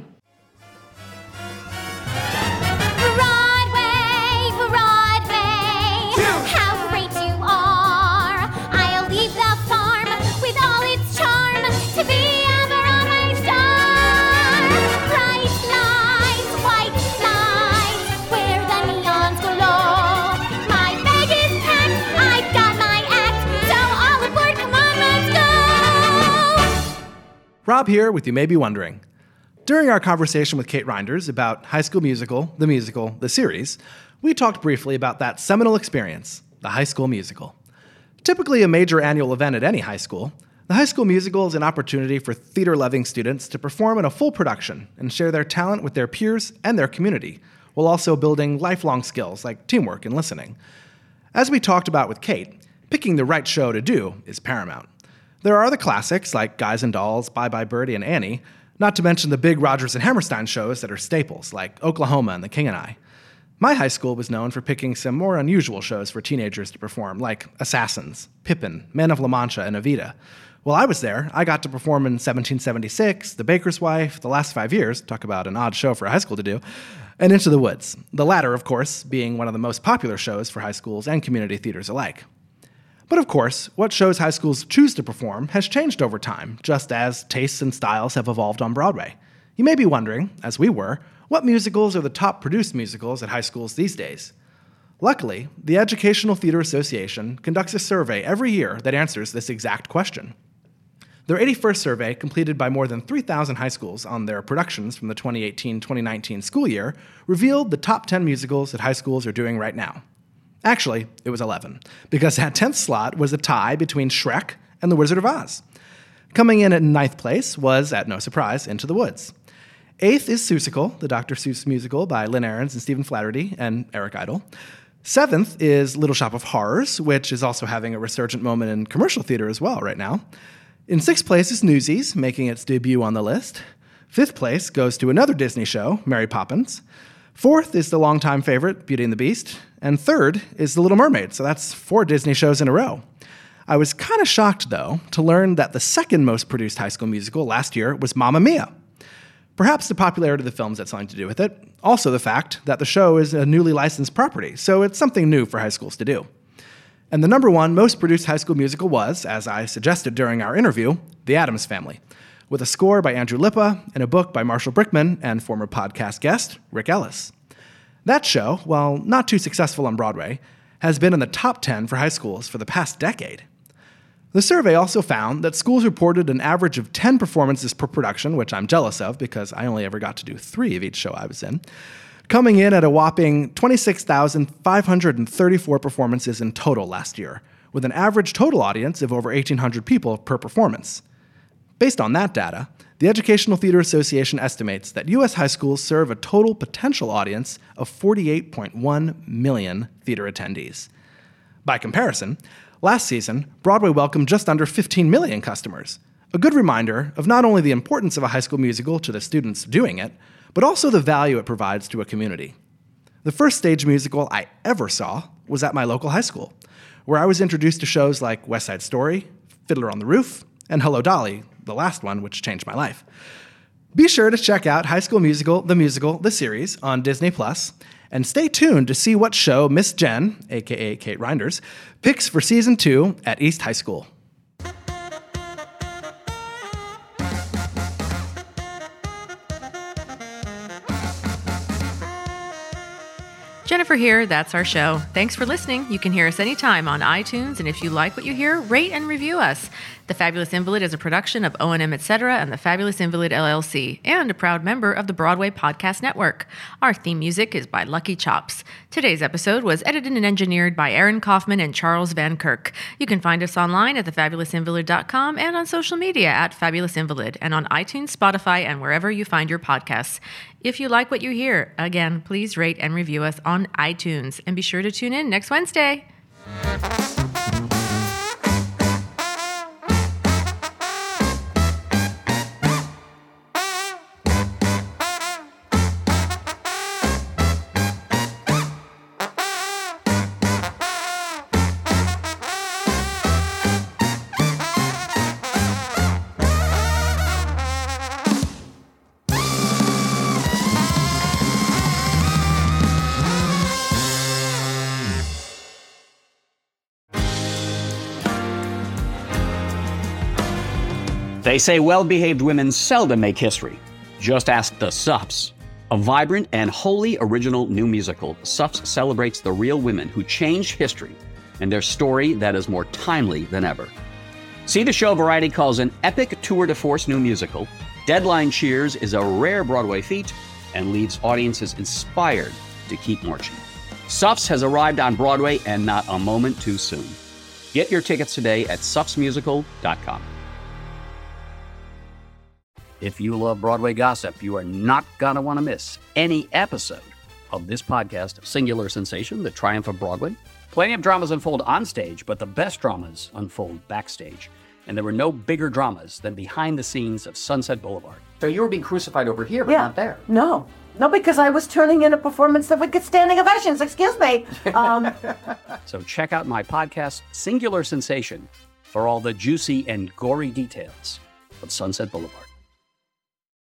Speaker 11: Broadway, Broadway, how great you are! I'll leave the farm with all its charm to be a Broadway star. Bright lights, white lights, where the neons glow. My bag is packed, I've got my act, so all aboard, come on, let's go!
Speaker 7: Rob here with You May Be Wondering. During our conversation with Kate Reinders about High School Musical, the musical, the series, we talked briefly about that seminal experience, the High School Musical. Typically a major annual event at any high school, the High School Musical is an opportunity for theater-loving students to perform in a full production and share their talent with their peers and their community, while also building lifelong skills like teamwork and listening. As we talked about with Kate, picking the right show to do is paramount. There are the classics like Guys and Dolls, Bye Bye Birdie, and Annie, not to mention the big Rodgers and Hammerstein shows that are staples, like Oklahoma and The King and I. My high school was known for picking some more unusual shows for teenagers to perform, like Assassins, Pippin, Men of La Mancha, and Evita. While I was there, I got to perform in seventeen seventy-six, The Baker's Wife, The Last Five Years, talk about an odd show for a high school to do, and Into the Woods, the latter, of course, being one of the most popular shows for high schools and community theaters alike. But of course, what shows high schools choose to perform has changed over time, just as tastes and styles have evolved on Broadway. You may be wondering, as we were, what musicals are the top produced musicals at high schools these days? Luckily, the Educational Theater Association conducts a survey every year that answers this exact question. Their eighty-first survey, completed by more than three thousand high schools on their productions from the twenty eighteen twenty nineteen school year, revealed the top ten musicals that high schools are doing right now. Actually, it was eleven, because that tenth slot was a tie between Shrek and The Wizard of Oz. Coming in at ninth place was, at no surprise, Into the Woods. Eighth is Seussical, the Doctor Seuss musical by Lynn Ahrens and Stephen Flaherty and Eric Idle. Seventh is Little Shop of Horrors, which is also having a resurgent moment in commercial theater as well right now. In sixth place is Newsies, making its debut on the list. Fifth place goes to another Disney show, Mary Poppins. Fourth is the longtime favorite, Beauty and the Beast. And third is The Little Mermaid, so that's four Disney shows in a row. I was kind of shocked, though, to learn that the second most produced high school musical last year was Mamma Mia. Perhaps the popularity of the films had something to do with it. Also the fact that the show is a newly licensed property, so it's something new for high schools to do. And the number one most produced high school musical was, as I suggested during our interview, The Addams Family, with a score by Andrew Lippa and a book by Marshall Brickman and former podcast guest Rick Ellis. That show, while not too successful on Broadway, has been in the top ten for high schools for the past decade. The survey also found that schools reported an average of ten performances per production, which I'm jealous of because I only ever got to do three of each show I was in, coming in at a whopping twenty-six thousand five hundred thirty-four performances in total last year, with an average total audience of over eighteen hundred people per performance. Based on that data, the Educational Theater Association estimates that U S high schools serve a total potential audience of forty-eight point one million theater attendees. By comparison, last season, Broadway welcomed just under fifteen million customers, a good reminder of not only the importance of a high school musical to the students doing it, but also the value it provides to a community. The first stage musical I ever saw was at my local high school, where I was introduced to shows like West Side Story, Fiddler on the Roof, and Hello Dolly, the last one which changed my life. Be sure to check out High School Musical, the musical, the series on Disney Plus, and stay tuned to see what show Miss Jen, aka Kate Reinders, picks for season two at East High School.
Speaker 8: Jennifer here. That's our show. Thanks for listening. You can hear us anytime on iTunes, and if you like what you hear, rate and review us. The Fabulous Invalid is a production of O and M et cetera and the Fabulous Invalid L L C, and a proud member of the Broadway Podcast Network. Our theme music is by Lucky Chops. Today's episode was edited and engineered by Aaron Kaufman and Charles Van Kirk. You can find us online at the fabulous invalid dot com and on social media at Fabulous Invalid, and on iTunes, Spotify, and wherever you find your podcasts. If you like what you hear, again, please rate and review us on iTunes, and be sure to tune in next Wednesday.
Speaker 9: They say well-behaved women seldom make history. Just ask the Sups. A vibrant and wholly original new musical, Sups celebrates the real women who changed history and their story that is more timely than ever. See the show Variety calls an epic tour de force new musical. Deadline cheers is a rare Broadway feat and leaves audiences inspired to keep marching. Sups has arrived on Broadway, and not a moment too soon. Get your tickets today at sups musical dot com. If you love Broadway gossip, you are not going to want to miss any episode of this podcast, Singular Sensation, The Triumph of Broadway. Plenty of dramas unfold on stage, but the best dramas unfold backstage. And there were no bigger dramas than behind the scenes of Sunset Boulevard. So you were being crucified over here, but
Speaker 12: yeah.
Speaker 9: not there.
Speaker 12: No. No, because I was turning in a performance that would get standing ovations. Excuse me. Um,
Speaker 9: so check out my podcast, Singular Sensation, for all the juicy and gory details of Sunset Boulevard.